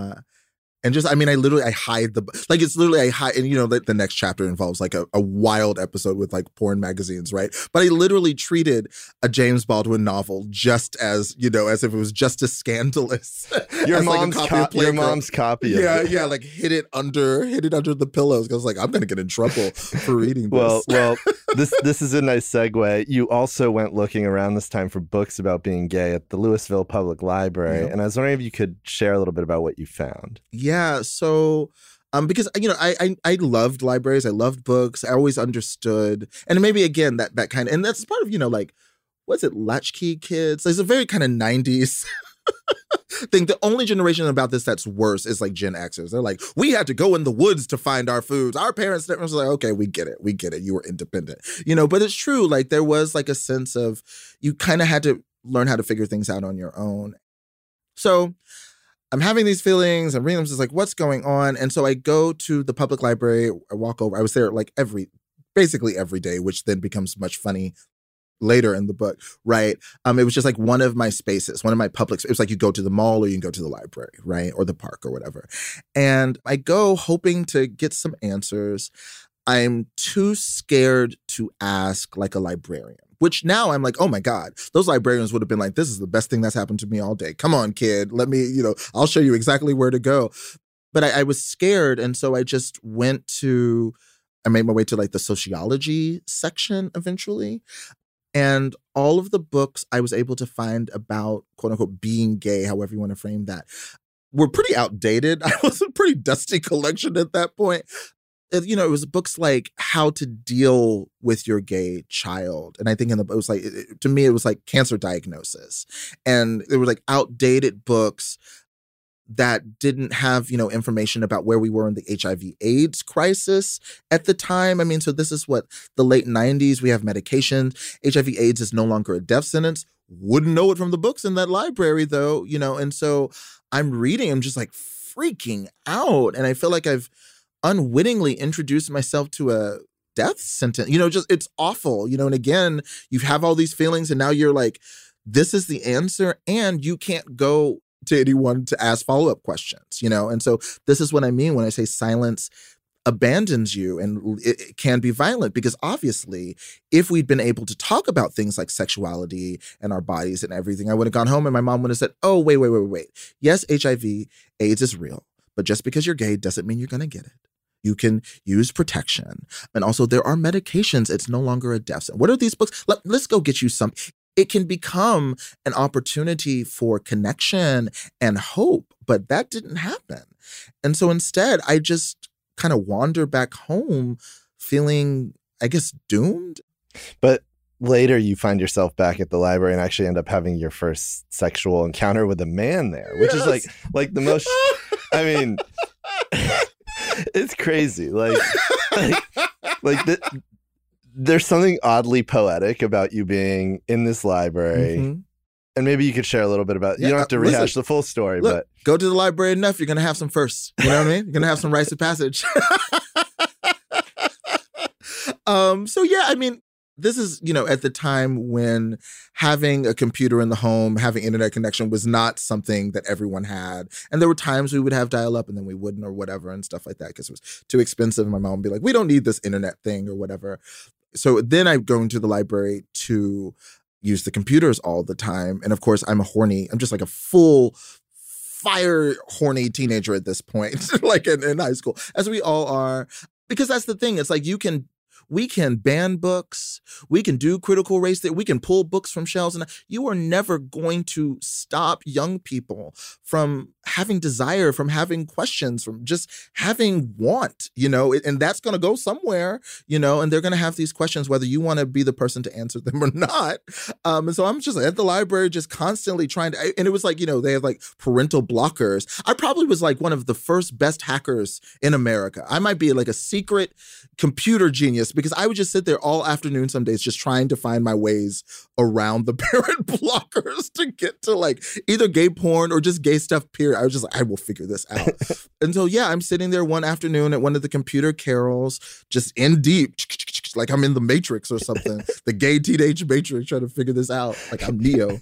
S3: and just, I mean, I hide it's literally, I hide, and you know, the next chapter involves like a wild episode with like porn magazines, right? But I literally treated a James Baldwin novel just as, you know, as if it was just as scandalous.
S2: Your mom's copy of it.
S3: Yeah, like hid it under the pillows. Because like, I'm going to get in trouble for reading this.
S2: Well, this is a nice segue. You also went looking around this time for books about being gay at the Louisville Public Library. Yeah. And I was wondering if you could share a little bit about what you found.
S3: Yeah, so because, you know, I loved libraries. I loved books. I always understood. And maybe, again, that kind of, and that's part of, you know, like, what's it, latchkey kids? It's a very kind of 90s thing. The only generation about this that's worse is like Gen Xers. They're like, we had to go in the woods to find our foods. Our parents was like, okay, we get it. You were independent. You know, but it's true. Like, there was like a sense of, you kind of had to learn how to figure things out on your own. So I'm having these feelings. I'm reading them, just like, what's going on? And so I go to the public library. I walk over. I was there like basically every day, which then becomes much funny later in the book, right? It was just like one of my spaces, one of my public spaces. It was like you go to the mall or you can go to the library, right? Or the park or whatever. And I go hoping to get some answers. I'm too scared to ask like a librarian, which now I'm like, oh my God, those librarians would have been like, this is the best thing that's happened to me all day. Come on, kid. Let me, you know, I'll show you exactly where to go. But I was scared. And so I just I made my way to like the sociology section eventually. And all of the books I was able to find about, quote unquote, being gay, however you want to frame that, were pretty outdated. I was a pretty dusty collection at that point. You know, it was books like How to Deal with Your Gay Child. And I think it was like, to me, it was like cancer diagnosis. And there were like outdated books that didn't have, you know, information about where we were in the HIV/AIDS crisis at the time. I mean, so this is what, the late 90s, we have medications. HIV/AIDS is no longer a death sentence. Wouldn't know it from the books in that library, though, you know. And so I'm reading, I'm just like freaking out. And I feel like I've unwittingly introduced myself to a death sentence, you know, just, it's awful, you know. And again, you have all these feelings and now you're like, this is the answer and you can't go to anyone to ask follow-up questions, you know. And so this is what I mean when I say silence abandons you, and it can be violent, because obviously if we'd been able to talk about things like sexuality and our bodies and everything, I would have gone home and my mom would have said, oh, wait. Yes, HIV/AIDS is real, but just because you're gay doesn't mean you're going to get it. You can use protection. And also there are medications. It's no longer a death sentence. What are these books? Let's go get you some. It can become an opportunity for connection and hope, but that didn't happen. And so instead, I just kind of wander back home feeling, I guess, doomed.
S2: But later you find yourself back at the library and actually end up having your first sexual encounter with a man there, which is like the most, I mean, it's crazy. There's something oddly poetic about you being in this library. Mm-hmm. And maybe you could share a little bit about, you don't have to rehash the full story, but
S3: go to the library enough, you're going to have some firsts. You know what I mean? You're going to have some rites of passage. So yeah, I mean, this is, you know, at the time when having a computer in the home, having internet connection was not something that everyone had. And there were times we would have dial-up and then we wouldn't or whatever and stuff like that because it was too expensive. And my mom would be like, we don't need this internet thing or whatever. So then I go into the library to use the computers all the time. And of course, I'm just like a full fire horny teenager at this point, like in high school, as we all are. Because that's the thing. It's like we can ban books, we can do critical race theory, we can pull books from shelves, and you are never going to stop young people from having desire, from having questions, from just having want, and that's going to go somewhere, and they're going to have these questions whether you want to be the person to answer them or not. And so I'm just at the library just constantly trying to, and it was like, they have like parental blockers. I probably was like one of the first best hackers in America. I might be like a secret computer genius because I would just sit there all afternoon some days just trying to find my ways around the parent blockers to get to like either gay porn or just gay stuff, period. I was just like, I will figure this out. And so, yeah, I'm sitting there one afternoon at one of the computer carols, just in deep, like I'm in the Matrix or something, the gay teenage Matrix, trying to figure this out. Like I'm Neo.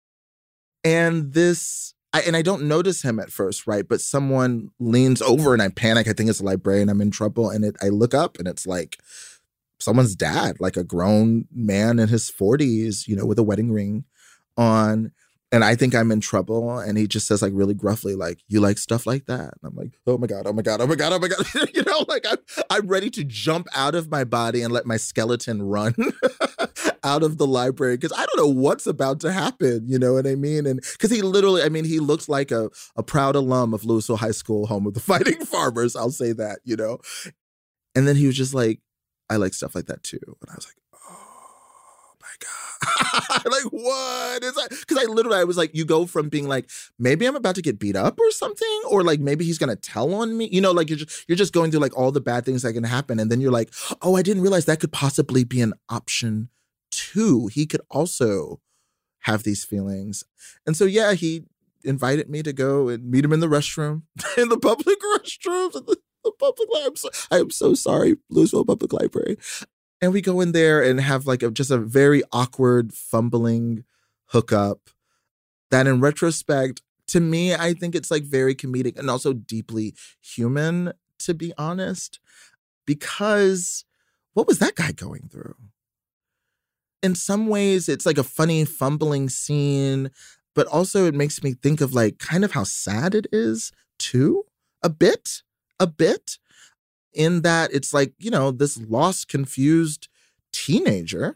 S3: And I don't notice him at first, right? But someone leans over and I panic. I think it's a librarian. I'm in trouble. And I look up and it's like someone's dad, like a grown man in his 40s, with a wedding ring on. And I think I'm in trouble. And he just says like really gruffly, like, you like stuff like that? And I'm like, oh my God, oh my God, oh my God, oh my God. Like I'm ready to jump out of my body and let my skeleton run out of the library. Cause I don't know what's about to happen. You know what I mean? And cause he literally, he looks like a proud alum of Louisville High School, home of the Fighting Farmers. I'll say that, And then he was just like, I like stuff like that too. And I was like, oh my God. Like, what is that? Because I was like, you go from being like, maybe I'm about to get beat up or something, or like maybe he's gonna tell on me, like you're just going through like all the bad things that can happen, and then you're like, oh, I didn't realize that could possibly be an option too. He could also have these feelings, and so yeah, he invited me to go and meet him in the restroom, in the public restrooms, at the public library. I am so sorry, Louisville Public Library. And we go in there and have like just a very awkward, fumbling hookup that in retrospect, to me, I think it's like very comedic and also deeply human, to be honest, because what was that guy going through? In some ways, it's like a funny, fumbling scene, but also it makes me think of like kind of how sad it is too, a bit. In that it's like, this lost, confused teenager,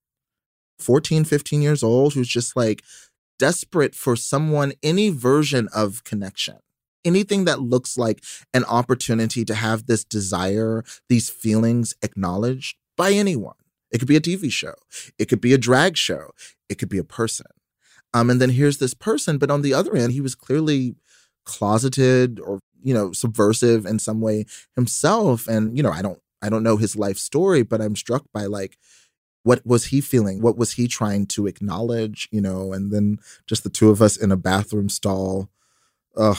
S3: 14, 15 years old, who's just like desperate for someone, any version of connection, anything that looks like an opportunity to have this desire, these feelings acknowledged by anyone. It could be a TV show. It could be a drag show. It could be a person. And then here's this person, but on the other end, he was clearly closeted or subversive in some way himself. And, I don't know his life story, but I'm struck by like, what was he feeling? What was he trying to acknowledge? And then just the two of us in a bathroom stall. Ugh.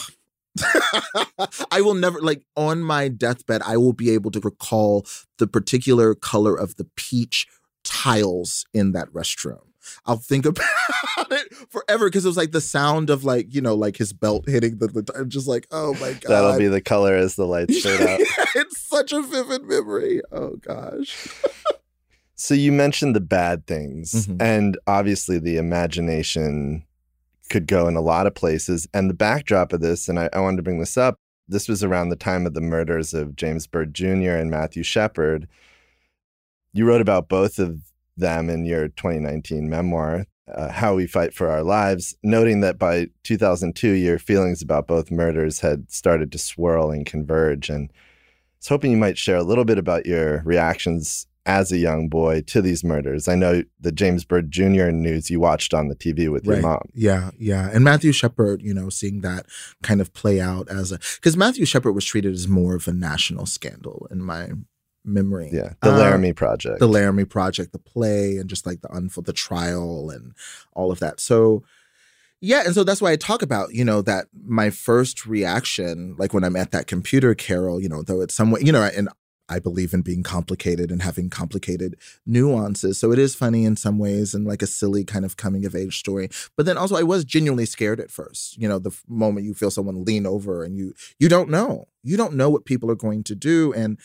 S3: I will never, like on my deathbed, I will be able to recall the particular color of the peach tiles in that restroom. I'll think about it forever because it was like the sound of like, like his belt hitting the just like, oh my God.
S2: That'll be the color as the lights fade out.
S3: It's such a vivid memory. Oh gosh.
S2: So you mentioned the bad things, and obviously the imagination could go in a lot of places. And the backdrop of this, and I wanted to bring this up, this was around the time of the murders of James Byrd Jr. and Matthew Shepard. You wrote about both of them in your 2019 memoir, How We Fight for Our Lives, noting that by 2002, your feelings about both murders had started to swirl and converge. And I was hoping you might share a little bit about your reactions as a young boy to these murders. I know the James Byrd Jr. news you watched on the TV with your mom.
S3: Yeah. And Matthew Shepard, seeing that kind of play out because Matthew Shepard was treated as more of a national scandal in my memory.
S2: Yeah, the Laramie Project.
S3: The Laramie Project, the play, and just like the trial and all of that. So, yeah, and so that's why I talk about, that my first reaction, like when I'm at that computer carol, though it's somewhat, and I believe in being complicated and having complicated nuances. So it is funny in some ways and like a silly kind of coming of age story. But then also I was genuinely scared at first. The moment you feel someone lean over and you don't know. You don't know what people are going to do. And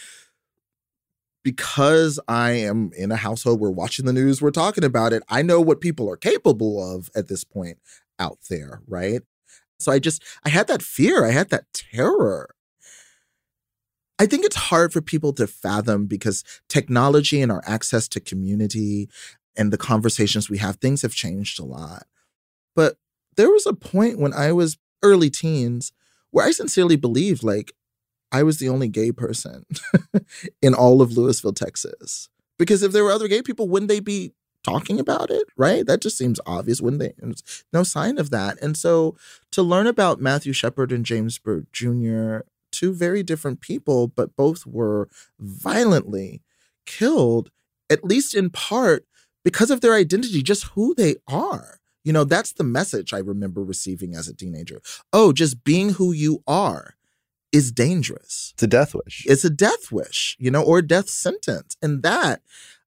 S3: because I am in a household, we're watching the news, we're talking about it, I know what people are capable of at this point out there, right? So I had that fear, I had that terror. I think it's hard for people to fathom because technology and our access to community and the conversations we have, things have changed a lot. But there was a point when I was early teens where I sincerely believed like I was the only gay person in all of Lewisville, Texas. Because if there were other gay people, wouldn't they be talking about it, right? That just seems obvious, wouldn't they? And there's no sign of that. And so to learn about Matthew Shepard and James Byrd Jr., two very different people, but both were violently killed, at least in part because of their identity, just who they are. You know, that's the message I remember receiving as a teenager. Oh, just being who you are is dangerous.
S2: It's a death wish.
S3: It's a death wish, you know, or a death sentence. And that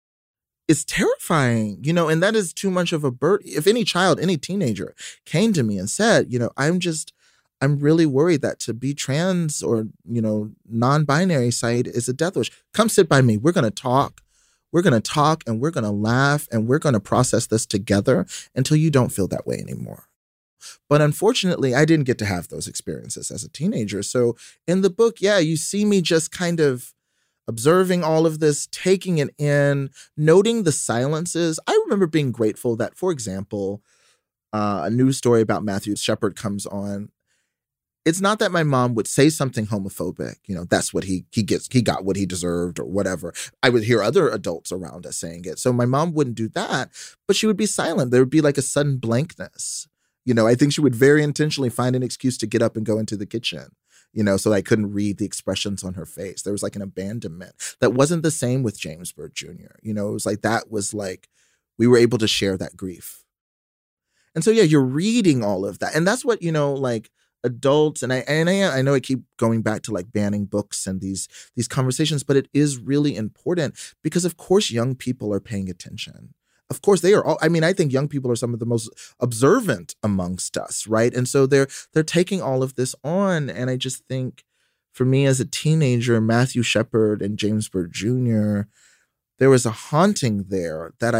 S3: is terrifying, you know, and that is too much of a burden. If any child, any teenager came to me and said, you know, I'm really worried that to be trans or, you know, non-binary side is a death wish. Come sit by me. We're going to talk. We're going to talk and we're going to laugh and we're going to process this together until you don't feel that way anymore. But unfortunately, I didn't get to have those experiences as a teenager. So in the book, yeah, you see me just kind of observing all of this, taking it in, noting the silences. I remember being grateful that, for example, a news story about Matthew Shepard comes on. It's not that my mom would say something homophobic, you know, that's what he got what he deserved or whatever. I would hear other adults around us saying it. So my mom wouldn't do that, but she would be silent. There would be like a sudden blankness. You know, I think she would very intentionally find an excuse to get up and go into the kitchen, you know, so I couldn't read the expressions on her face. There was like an abandonment that wasn't the same with James Byrd Jr. You know, it was like, that was like, we were able to share that grief. And so, yeah, you're reading all of that. And that's what, you know, like, adults, and I know I keep going back to like banning books and these conversations, but it is really important because of course young people are paying attention. Of course they are all, I mean, I think young people are some of the most observant amongst us, right? And so they're taking all of this on. And I just think for me as a teenager, Matthew Shepard and James Byrd Jr., there was a haunting there that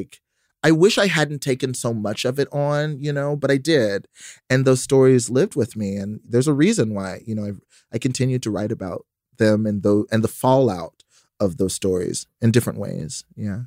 S3: I wish I hadn't taken so much of it on, you know, but I did. And those stories lived with me. And there's a reason why, you know, I continue to write about them and the fallout of those stories in different ways. Yeah.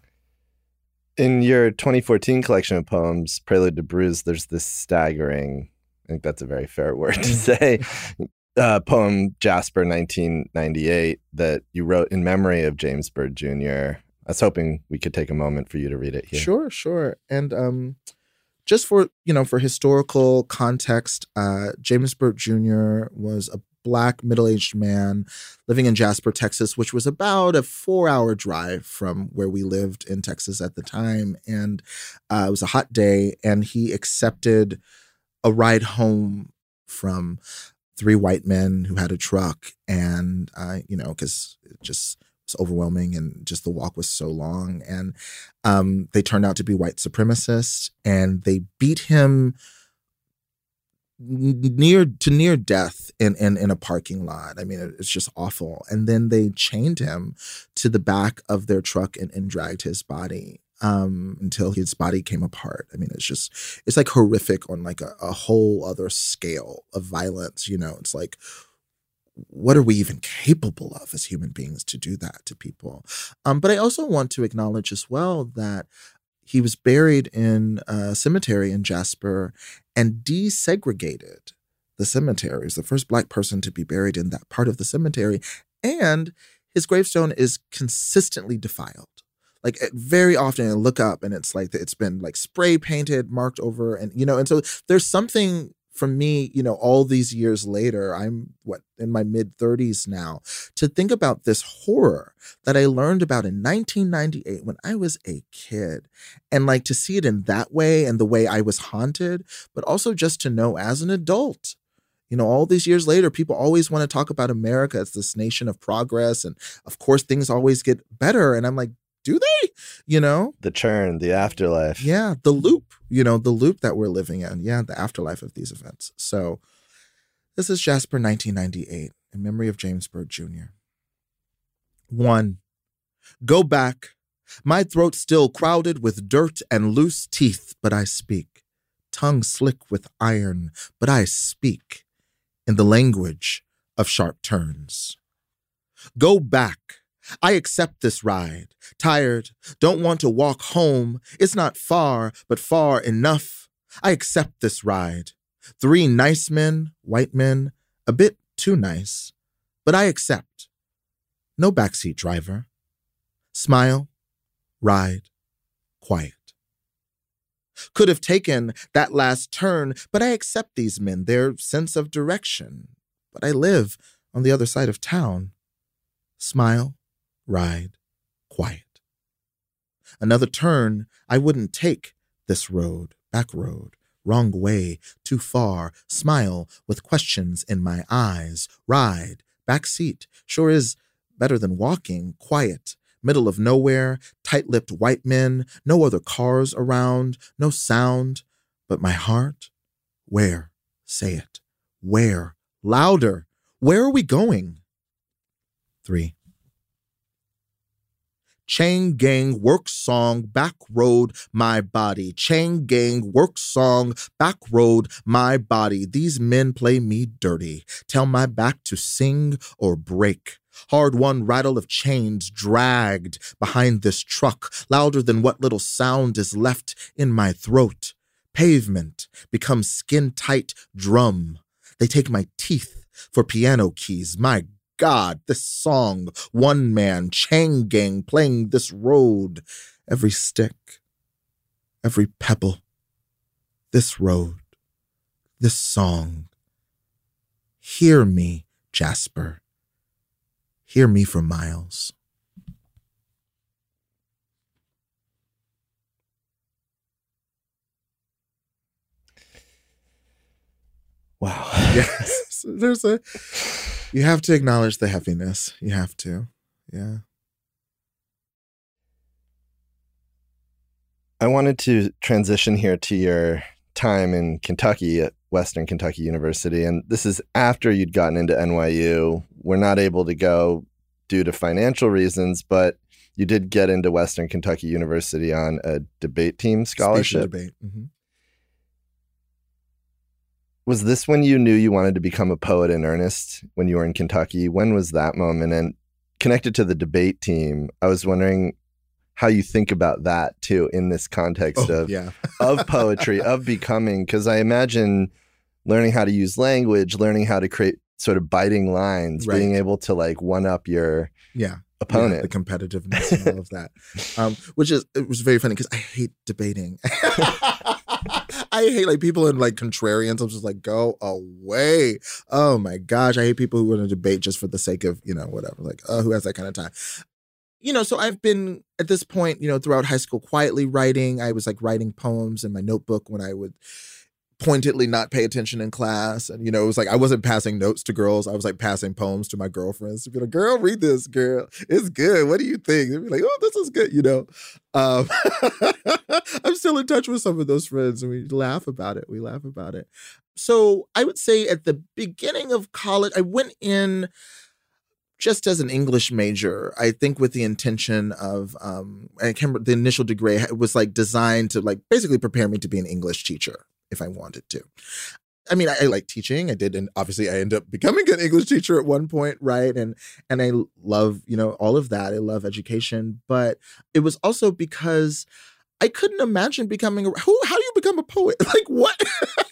S2: In your 2014 collection of poems, Prelude to Bruise, there's this staggering, I think that's a very fair word to say, poem Jasper 1998 that you wrote in memory of James Byrd Jr. I was hoping we could take a moment for you to read it here.
S3: Sure. And just for historical context, James Byrd Jr. was a Black middle-aged man living in Jasper, Texas, which was about a 4-hour drive from where we lived in Texas at the time. And it was a hot day, and he accepted a ride home from 3 white men who had a truck. And, you know, because it just was overwhelming and just the walk was so long. And they turned out to be white supremacists, and they beat him near death in a parking lot. I mean, it's just awful. And then they chained him to the back of their truck and dragged his body until his body came apart. I mean, it's like horrific on like a whole other scale of violence. You know, it's like, what are we even capable of as human beings to do that to people? But I also want to acknowledge as well that he was buried in a cemetery in Jasper and desegregated the cemetery. He was the first Black person to be buried in that part of the cemetery. And his gravestone is consistently defiled. Like very often I look up and it's like it's been like spray painted, marked over. And, you know, and so there's something for me, you know, all these years later, I'm in my mid-30s now, to think about this horror that I learned about in 1998 when I was a kid, and like to see it in that way and the way I was haunted, but also just to know as an adult, you know, all these years later, people always want to talk about America as this nation of progress. And of course, things always get better. And I'm like, do they? You know?
S2: The churn, the afterlife.
S3: Yeah, the loop, you know, the loop that we're living in. Yeah, the afterlife of these events. So this is Jasper 1998 in memory of James Byrd Jr. 1. Go back. My throat still crowded with dirt and loose teeth, but I speak. Tongue slick with iron, but I speak in the language of sharp turns. Go back. I accept this ride. Tired, don't want to walk home. It's not far, but far enough. I accept this ride. 3 nice men, white men, a bit too nice. But I accept. No backseat driver. Smile, ride, quiet. Could have taken that last turn, but I accept these men, their sense of direction. But I live on the other side of town. Smile, ride, quiet. Another turn, I wouldn't take this road, back road, wrong way, too far. Smile with questions in my eyes. Ride, back seat, sure is better than walking, quiet. Middle of nowhere, tight-lipped white men, no other cars around, no sound. But my heart? Where? Say it. Where? Louder. Where are we going? 3. Chain gang, work song, back road, my body. Chain gang, work song, back road, my body. These men play me dirty. Tell my back to sing or break. Hard-won rattle of chains dragged behind this truck, louder than what little sound is left in my throat. Pavement becomes skin-tight drum. They take my teeth for piano keys. My God, this song, one man, chain gang, playing this road. Every stick, every pebble, this road, this song. Hear me, Jasper. Hear me for miles.
S2: Wow.
S3: Yes. You have to acknowledge the heaviness. You have to. Yeah.
S2: I wanted to transition here to your time in Kentucky at Western Kentucky University. And this is after you'd gotten into NYU. We're not able to go due to financial reasons, but you did get into Western Kentucky University on a debate team scholarship.
S3: Speech and debate. Mm-hmm.
S2: Was this when you knew you wanted to become a poet in earnest when you were in Kentucky? When was that moment? And connected to the debate team, I was wondering how you think about that too in this context of poetry, of becoming, because I imagine learning how to use language, learning how to create sort of biting lines, right, being able to like one up your opponent.
S3: The competitiveness and all of that. It was very funny because I hate debating. I hate like people in like contrarians. I'm just like, go away. Oh my gosh. I hate people who want to debate just for the sake of, whatever. Like, who has that kind of time? So I've been at this point, throughout high school quietly writing. I was like writing poems in my notebook when I would pointedly not pay attention in class. And, it was like I wasn't passing notes to girls. I was like passing poems to my girlfriends to be like, girl, read this, girl. It's good. What do you think? They'd be like, oh, this is good, I'm still in touch with some of those friends and we laugh about it. So I would say at the beginning of college, I went in just as an English major, I think with the intention of, I can't remember, the initial degree was like designed to like basically prepare me to be an English teacher if I wanted to. I mean, I like teaching. I did, and obviously I ended up becoming an English teacher at one point, right? And I love, all of that. I love education, but it was also because I couldn't imagine becoming how do you become a poet? Like what?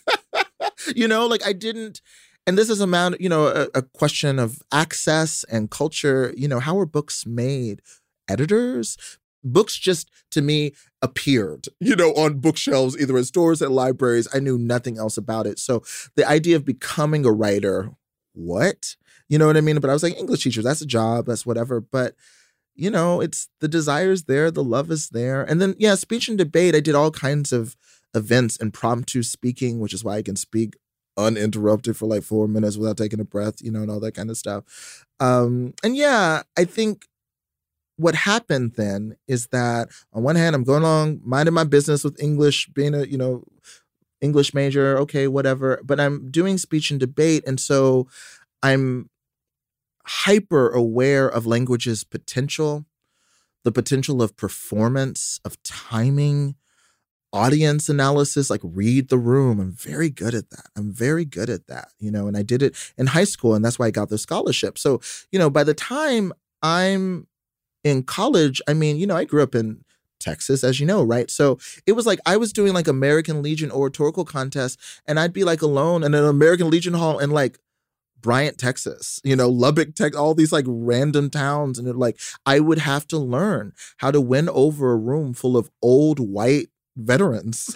S3: I didn't. And this is a question of access and culture. How are books made? Editors? Books just, to me, appeared, on bookshelves, either in stores and libraries. I knew nothing else about it. So the idea of becoming a writer, what? You know what I mean? But I was like, English teacher, that's a job, that's whatever. But, it's the desire's there, the love is there. And then, speech and debate, I did all kinds of events, impromptu speaking, which is why I can speak uninterrupted for like 4 minutes without taking a breath, and all that kind of stuff. I think what happened then is that on one hand, I'm going along, minding my business with English, being a, English major, okay, whatever. But I'm doing speech and debate. And so I'm hyper aware of language's potential, the potential of performance, of timing, audience analysis, like read the room. I'm very good at that. And I did it in high school, and that's why I got the scholarship. So, by the time I'm in college, I grew up in Texas, as you know, right? So it was like I was doing like American Legion oratorical contest, and I'd be like alone in an American Legion hall in like Bryant, Texas, Lubbock, Texas, all these like random towns. And I would have to learn how to win over a room full of old white veterans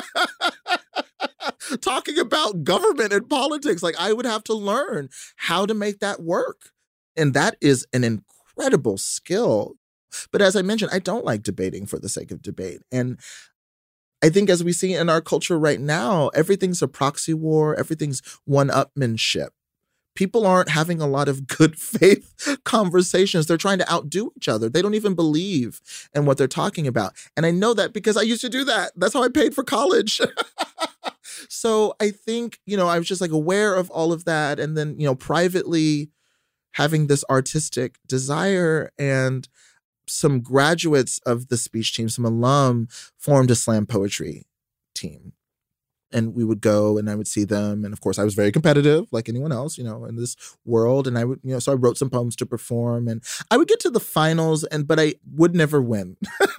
S3: talking about government and politics. Like I would have to learn how to make that work. And that is an incredible skill. But as I mentioned, I don't like debating for the sake of debate. And I think as we see in our culture right now, everything's a proxy war, everything's one-upmanship. People aren't having a lot of good faith conversations. They're trying to outdo each other. They don't even believe in what they're talking about. And I know that because I used to do that. That's how I paid for college. So I think, I was just like aware of all of that. And then, privately having this artistic desire, and some graduates of the speech team, some alum, formed a slam poetry team. And we would go and I would see them. And of course, I was very competitive like anyone else, in this world. And I would, so I wrote some poems to perform, and I would get to the finals, but I would never win.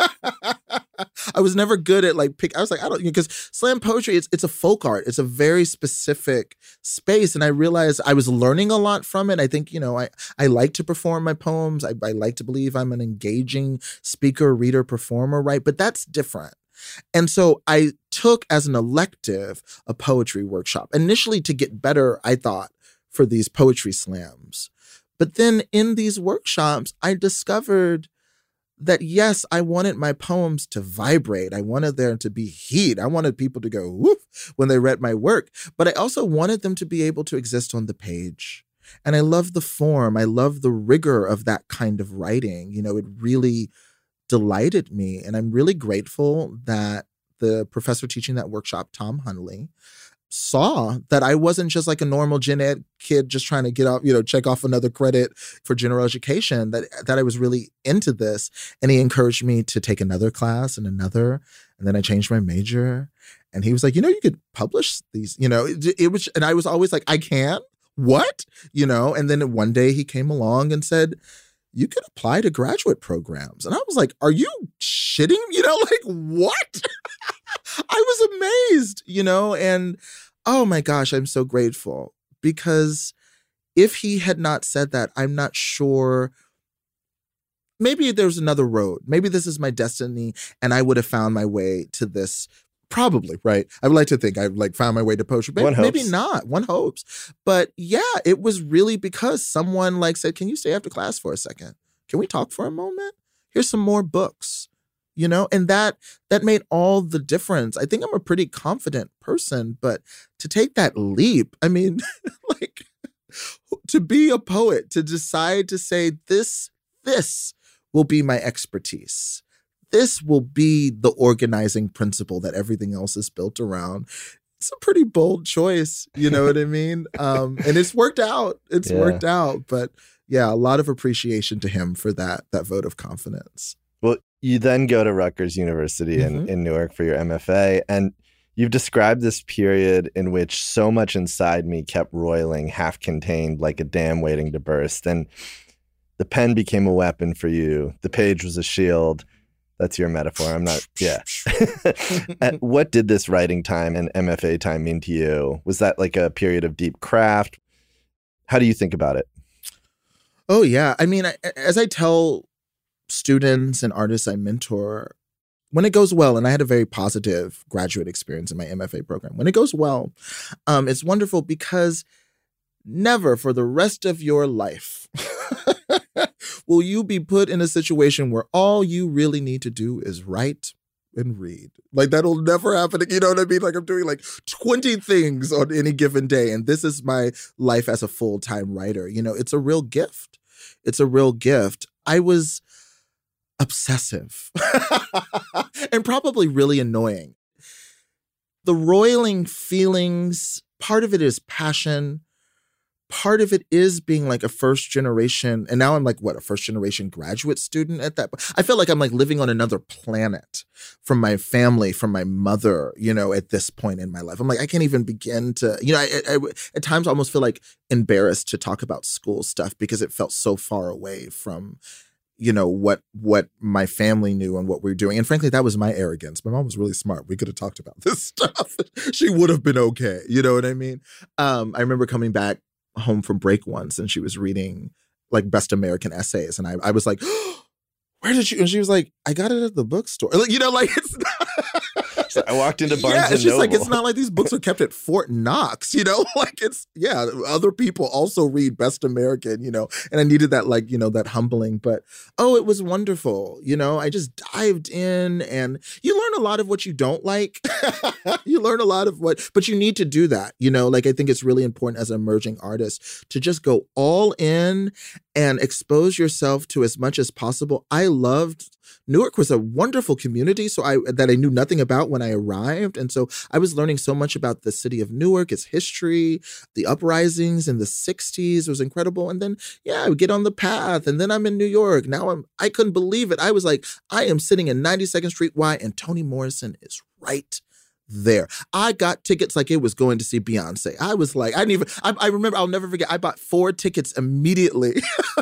S3: I was never good at I was like, I don't, because slam poetry, it's a folk art. It's a very specific space. And I realized I was learning a lot from it. I think, I like to perform my poems. I like to believe I'm an engaging speaker, reader, performer, right? But that's different. And so I took as an elective a poetry workshop, initially to get better, I thought, for these poetry slams. But then in these workshops, I discovered that, yes, I wanted my poems to vibrate. I wanted there to be heat. I wanted people to go woof when they read my work. But I also wanted them to be able to exist on the page. And I love the form. I love the rigor of that kind of writing. It really delighted me. And I'm really grateful that the professor teaching that workshop, Tom Hunley, saw that I wasn't just like a normal gen ed kid just trying to get off, check off another credit for general education, that I was really into this. And he encouraged me to take another class and another. And then I changed my major. And he was like, you could publish these, it was, and I was always like, I can't. What? And then one day he came along and said, you could apply to graduate programs. And I was like, are you shitting? What? I was amazed, and oh my gosh, I'm so grateful, because if he had not said that, I'm not sure. Maybe there's another road. Maybe this is my destiny, and I would have found my way to this. Probably, right? I would like to think I found my way to poetry. Maybe not. One hopes. But yeah, it was really because someone said, can you stay after class for a second? Can we talk for a moment? Here's some more books, and that made all the difference. I think I'm a pretty confident person, but to take that leap, to be a poet, to decide to say this will be my expertise. This will be the organizing principle that everything else is built around. It's a pretty bold choice, you know what I mean? And it's worked out. Worked out. But yeah, a lot of appreciation to him for that vote of confidence.
S2: Well, you then go to Rutgers University in Newark for your MFA. And you've described this period in which so much inside me kept roiling, half contained, like a dam waiting to burst. And the pen became a weapon for you. The page was a shield. That's your metaphor. I'm not, yeah. What did this writing time and MFA time mean to you? Was that like a period of deep craft? How do you think about it?
S3: Oh, yeah. As I tell students and artists I mentor, when it goes well, and I had a very positive graduate experience in my MFA program, when it goes well, it's wonderful because never for the rest of your life will you be put in a situation where all you really need to do is write and read. That'll never happen. You know what I mean? I'm doing 20 things on any given day. And this is my life as a full-time writer. It's a real gift. It's a real gift. I was obsessive and probably really annoying. The roiling feelings, part of it is passion. part of it is being like a first generation, and now I'm like, what, a first generation graduate student at that point. I feel like I'm like living on another planet from my family, from my mother, at this point in my life. I'm like, I can't even begin to, I at times almost feel like embarrassed to talk about school stuff because it felt so far away from, what my family knew and what we were doing. And frankly, that was my arrogance. My mom was really smart. We could have talked about this stuff. She would have been okay. You know what I mean? I remember coming back home from break once and she was reading like Best American Essays. And I was like, oh, where did you? And she was like, I got it at the bookstore. Like, it's not.
S2: So I walked into Barnes and Noble.
S3: It's just like, it's not like these books are kept at Fort Knox, like other people also read Best American, and I needed that, like, that humbling, but, it was wonderful. I just dived in and you learn a lot of what you don't like. You learn a lot of but you need to do that, like, I think it's really important as an emerging artist to just go all in and expose yourself to as much as possible. I loved Newark was a wonderful community that I knew nothing about when I arrived. And so I was learning so much about the city of Newark, its history, the uprisings in the 60s was incredible. And then, I would get on the path and then I'm in New York. Now I couldn't believe it. I was like, I am sitting in 92nd Street Y and Toni Morrison is right there. I got tickets like it was going to see Beyonce. I was like, I remember, I'll never forget, I bought 4 tickets immediately.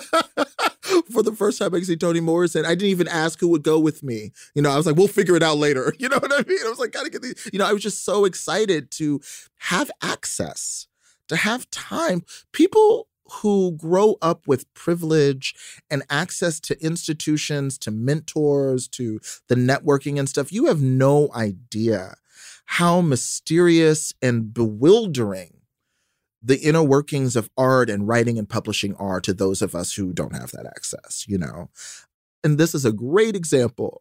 S3: For the first time I could see Toni Morrison. I didn't even ask who would go with me. I was like, we'll figure it out later. You know what I mean? I was like, gotta get these. I was just so excited to have access, to have time. People who grow up with privilege and access to institutions, to mentors, to the networking and stuff, you have no idea how mysterious and bewildering the inner workings of art and writing and publishing are to those of us who don't have that access, And this is a great example.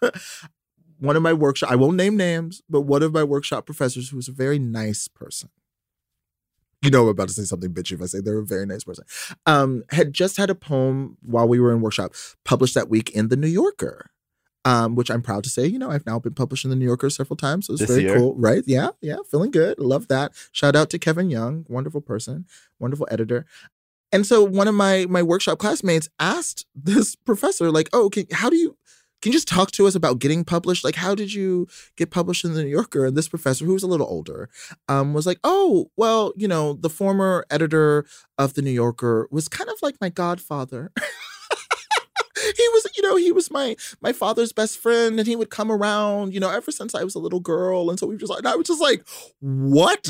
S3: One of my workshop, I won't name names, but one of my workshop professors who was a very nice person. I'm about to say something bitchy if I say they're a very nice person. Had just had a poem while we were in workshop published that week in The New Yorker. Which I'm proud to say, I've now been published in The New Yorker several times. So it's very cool, right? Yeah, feeling good. Love that. Shout out to Kevin Young, wonderful person, wonderful editor. And so one of my workshop classmates asked this professor, like, can you just talk to us about getting published? Like, how did you get published in The New Yorker? And this professor, who was a little older, was like, the former editor of The New Yorker was kind of like my godfather. He was my father's best friend, and he would come around, ever since I was a little girl. And so I was just like, what?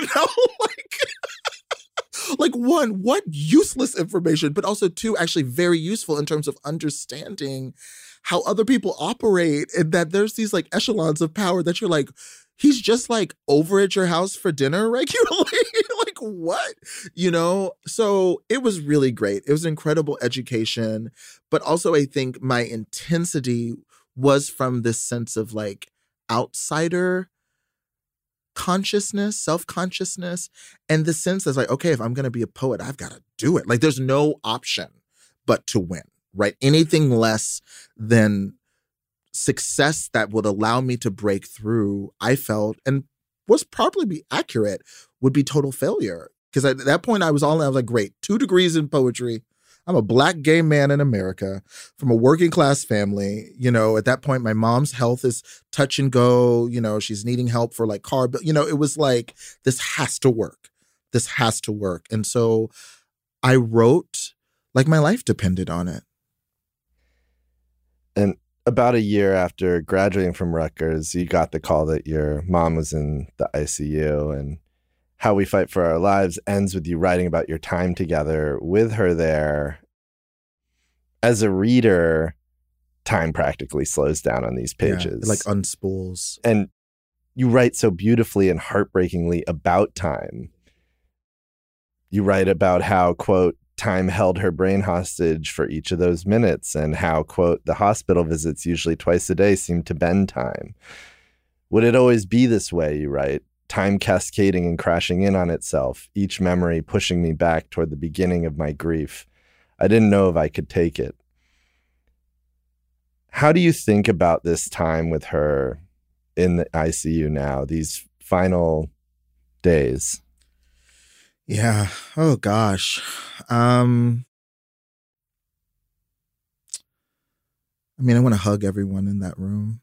S3: Like one, what useless information, but also two, actually very useful in terms of understanding how other people operate, and that there's these like echelons of power that you're like, he's just like over at your house for dinner regularly. Like, what? So it was really great. It was an incredible education. But also I think my intensity was from this sense of like outsider consciousness, self-consciousness, and the sense that's like, okay, if I'm going to be a poet, I've got to do it. Like, there's no option but to win, right? Anything less than success that would allow me to break through, I felt, and was probably accurate, would be total failure. Because at that point I was like, great, 2 degrees in poetry. I'm a Black gay man in America from a working class family. At that point, my mom's health is touch and go. She's needing help for like car bill. It was like, this has to work. This has to work. And so I wrote like my life depended on it.
S2: And about a year after graduating from Rutgers, you got the call that your mom was in the ICU, and How We Fight for Our Lives ends with you writing about your time together with her there. As a reader, time practically slows down on these pages.
S3: It like unspools.
S2: And you write so beautifully and heartbreakingly about time. You write about how, quote, time held her brain hostage for each of those minutes, and how, quote, the hospital visits usually twice a day seemed to bend time. Would it always be this way, you write? Time cascading and crashing in on itself, each memory pushing me back toward the beginning of my grief. I didn't know if I could take it. How do you think about this time with her in the ICU now, these final days?
S3: Yeah. Oh gosh. Um I mean, I want to hug everyone in that room.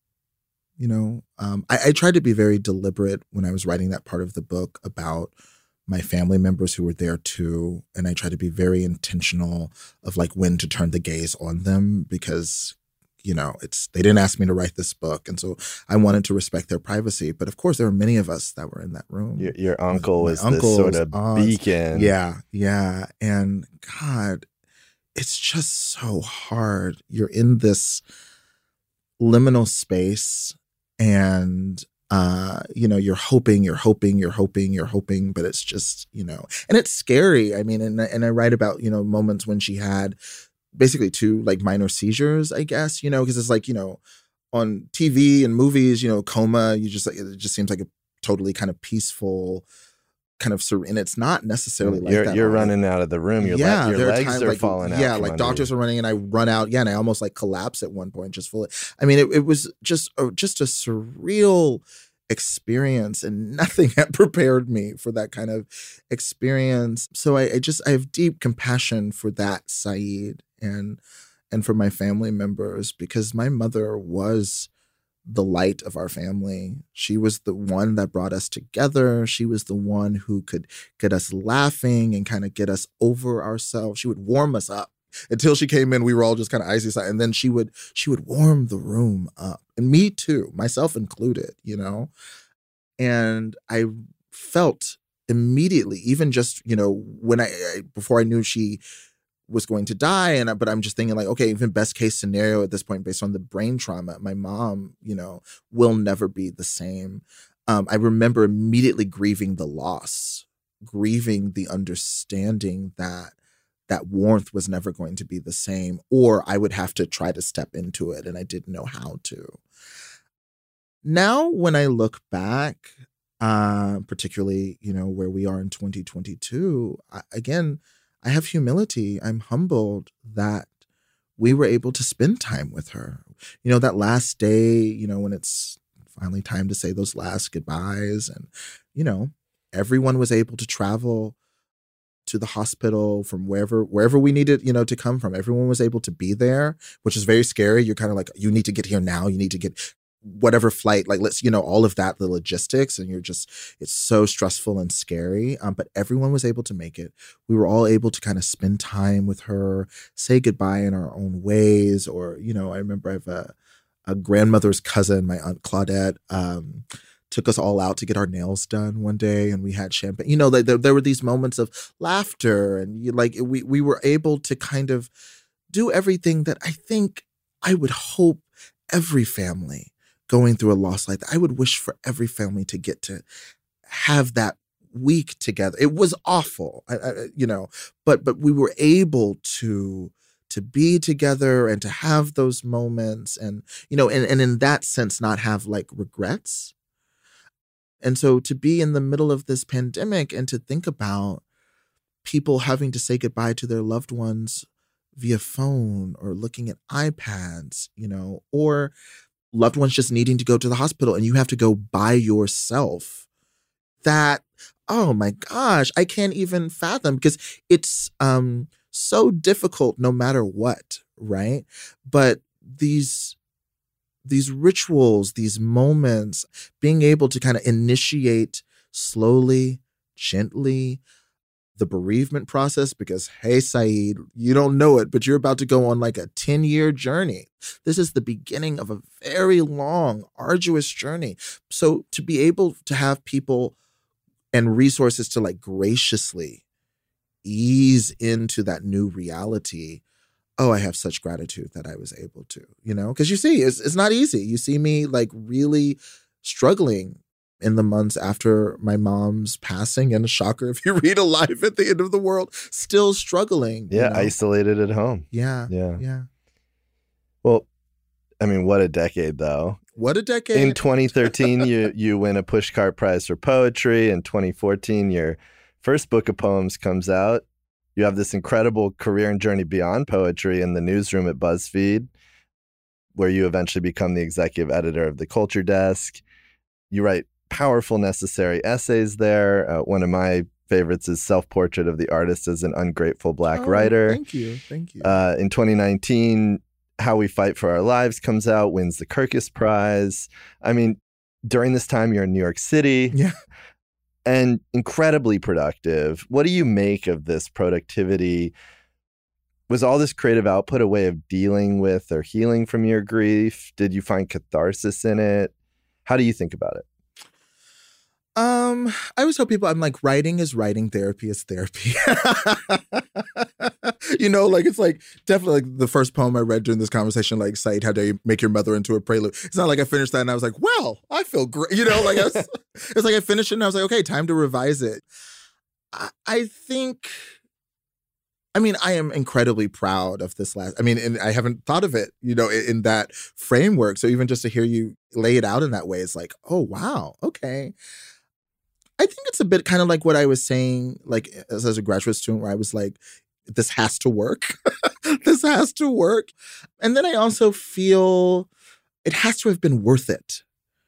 S3: I tried to be very deliberate when I was writing that part of the book about my family members who were there too. And I tried to be very intentional of like when to turn the gaze on them because, they didn't ask me to write this book. And so I wanted to respect their privacy. But of course, there were many of us that were in that room.
S2: Your uncle
S3: My
S2: was
S3: uncles,
S2: this sort of
S3: aunts.
S2: beacon.
S3: Yeah, yeah. And God, it's just so hard. You're in this liminal space and you're hoping, but it's just, and it's scary. I mean, and I write about, moments when she had basically two like minor seizures, I guess, because it's like, on TV and movies, coma, it just seems like a totally kind of peaceful kind of and it's not necessarily like that.
S2: You're running out of the room. Your legs are falling out.
S3: Yeah, like doctors are running and I run out. Yeah, and I almost like collapse at one point, just fully. I mean, it was just a surreal experience, and nothing had prepared me for that kind of experience. So I have deep compassion for that Saeed and for my family members, because my mother was the light of our family. She was the one that brought us together. She was the one who could get us laughing and kind of get us over ourselves. She would warm us up. Until she came in, we were all just kind of icy side. And then she would warm the room up. And me too, myself included, And I felt immediately, even just, when before I knew she was going to die, but I'm just thinking like, okay, even best case scenario at this point, based on the brain trauma, my mom, will never be the same. I remember immediately grieving the loss, grieving the understanding that warmth was never going to be the same, or I would have to try to step into it, and I didn't know how to. Now, when I look back, particularly, where we are in 2022, I have humility. I'm humbled that we were able to spend time with her. That last day, when it's finally time to say those last goodbyes, and, everyone was able to travel to the hospital from wherever we needed, to come from. Everyone was able to be there, which is very scary. You're kind of like, you need to get here now. You need to get whatever flight, like let's, all of that, the logistics, and it's so stressful and scary. But everyone was able to make it. We were all able to kind of spend time with her, say goodbye in our own ways. Or, I remember I have a grandmother's cousin, my Aunt Claudette, took us all out to get our nails done one day, and we had champagne. There were these moments of laughter, and we were able to kind of do everything that I think I would hope every family going through a loss like that, I would wish for every family to get to have that week together. It was awful, but we were able to be together and to have those moments, and and in that sense not have like regrets. And so to be in the middle of this pandemic and to think about people having to say goodbye to their loved ones via phone or looking at iPads, or loved ones just needing to go to the hospital and you have to go by yourself. That, oh my gosh, I can't even fathom, because it's so difficult no matter what, right? But these rituals, these moments, being able to kind of initiate slowly, gently, the bereavement process, because, hey, Saeed, you don't know it, but you're about to go on like a 10-year journey. This is the beginning of a very long, arduous journey. So to be able to have people and resources to like graciously ease into that new reality, oh, I have such gratitude that I was able to, because you see, it's not easy. You see me like really struggling in the months after my mom's passing, and a shocker if you read Alive at the End of the World, still struggling.
S2: Yeah, isolated at home.
S3: Yeah.
S2: Well, I mean, what a decade, though.
S3: What a decade.
S2: In 2013, you win a Pushcart Prize for Poetry. In 2014, your first book of poems comes out. You have this incredible career and journey beyond poetry in the newsroom at BuzzFeed, where you eventually become the executive editor of the Culture Desk. You write powerful, necessary essays there. One of my favorites is Self-Portrait of the Artist as an Ungrateful Black Writer.
S3: Thank you.
S2: In 2019, How We Fight for Our Lives comes out, wins the Kirkus Prize. I mean, during this time, you're in New York City.
S3: Yeah.
S2: And incredibly productive. What do you make of this productivity? Was all this creative output a way of dealing with or healing from your grief? Did you find catharsis in it? How do you think about it?
S3: I always tell people, I'm like, writing is writing, therapy is therapy. It's like definitely like the first poem I read during this conversation, like Said, How Dare You Make Your Mother Into a Prelude. It's not like I finished that and I was like, well, I feel great. It's like I finished it and I was like, okay, time to revise it. I am incredibly proud of this and I haven't thought of it, in that framework. So even just to hear you lay it out in that way, it's like, oh, wow. Okay. I think it's a bit kind of like what I was saying, like as a graduate student, where I was like, this has to work. This has to work. And then I also feel it has to have been worth it.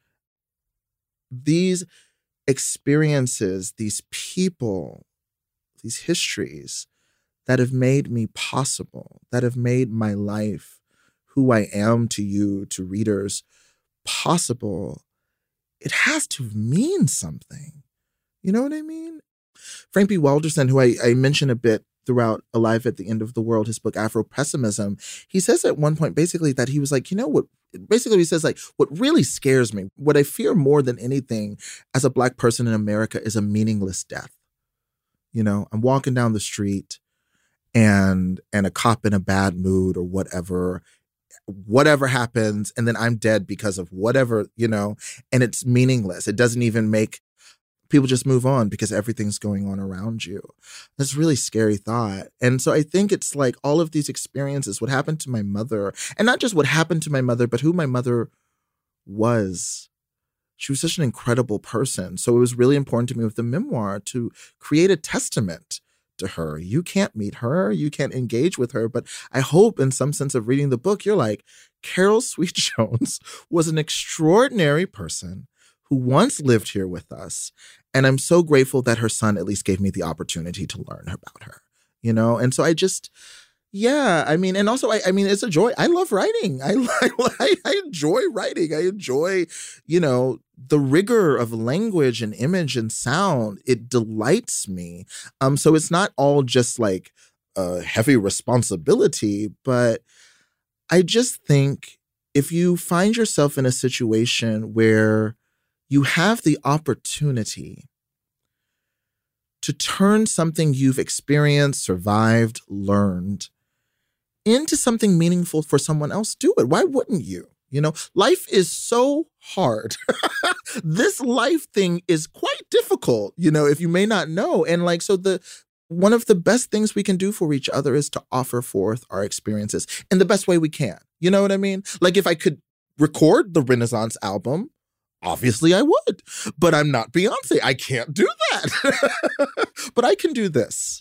S3: These experiences, these people, these histories that have made me possible, that have made my life, who I am to you, to readers, possible, it has to mean something. You know what I mean? Frank B. Walderson, who I mention a bit throughout Alive at the End of the World, his book Afro-Pessimism, he says at one point basically that he was like, he says like, what really scares me, what I fear more than anything as a Black person in America is a meaningless death. I'm walking down the street and a cop in a bad mood or whatever happens, and then I'm dead because of whatever, and it's meaningless. It doesn't even make people just move on because everything's going on around you. That's a really scary thought. And so I think it's like all of these experiences, what happened to my mother, and not just what happened to my mother, but who my mother was. She was such an incredible person. So it was really important to me with the memoir to create a testament to her. You can't meet her, you can't engage with her, but I hope in some sense of reading the book, you're like, Carol Sweet Jones was an extraordinary person who once lived here with us. And I'm so grateful that her son at least gave me the opportunity to learn about her, And so I just, and also, it's a joy. I love writing. I enjoy writing. I enjoy, the rigor of language and image and sound. It delights me. So it's not all just like a heavy responsibility, but I just think if you find yourself in a situation where you have the opportunity to turn something you've experienced, survived, learned into something meaningful for someone else, do it. Why wouldn't you? Life is so hard. This life thing is quite difficult, if you may not know. And one of the best things we can do for each other is to offer forth our experiences in the best way we can. You know what I mean? Like if I could record the Renaissance album, obviously I would, but I'm not Beyonce. I can't do that. But I can do this.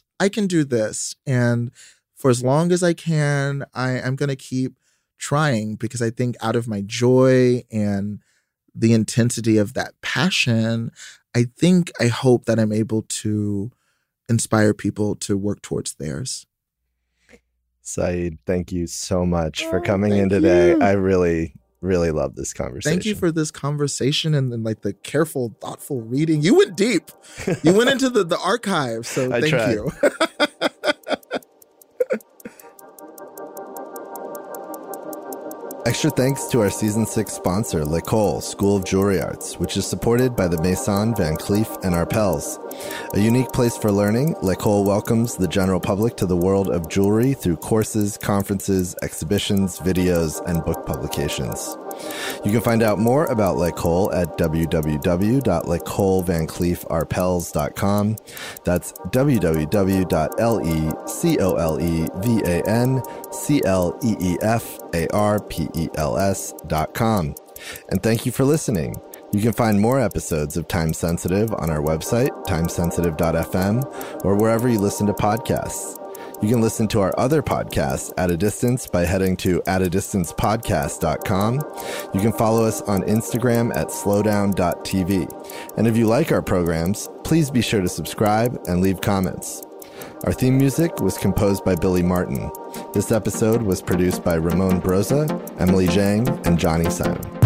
S3: And for as long as I can, I'm going to keep trying, because I think out of my joy and the intensity of that passion, I hope that I'm able to inspire people to work towards theirs.
S2: Said, thank you so much for coming in today. I really love this conversation.
S3: Thank you for this conversation and like the careful, thoughtful reading. You went deep. You went into the archive. So thank you.
S2: Extra thanks to our Season 6 sponsor, L'École, School of Jewelry Arts, which is supported by the Maison Van Cleef and Arpels. A unique place for learning, L'École welcomes the general public to the world of jewelry through courses, conferences, exhibitions, videos, and book publications. You can find out more about L'École at www.lecolevancleefarpels.com. That's www.lecolevancleefarpels.com. And thank you for listening. You can find more episodes of Time Sensitive on our website, timesensitive.fm, or wherever you listen to podcasts. You can listen to our other podcasts at a distance by heading to atadistancepodcast.com. You can follow us on Instagram at slowdown.tv. And if you like our programs, please be sure to subscribe and leave comments. Our theme music was composed by Billy Martin. This episode was produced by Ramon Broza, Emily Zhang, and Johnny Simon.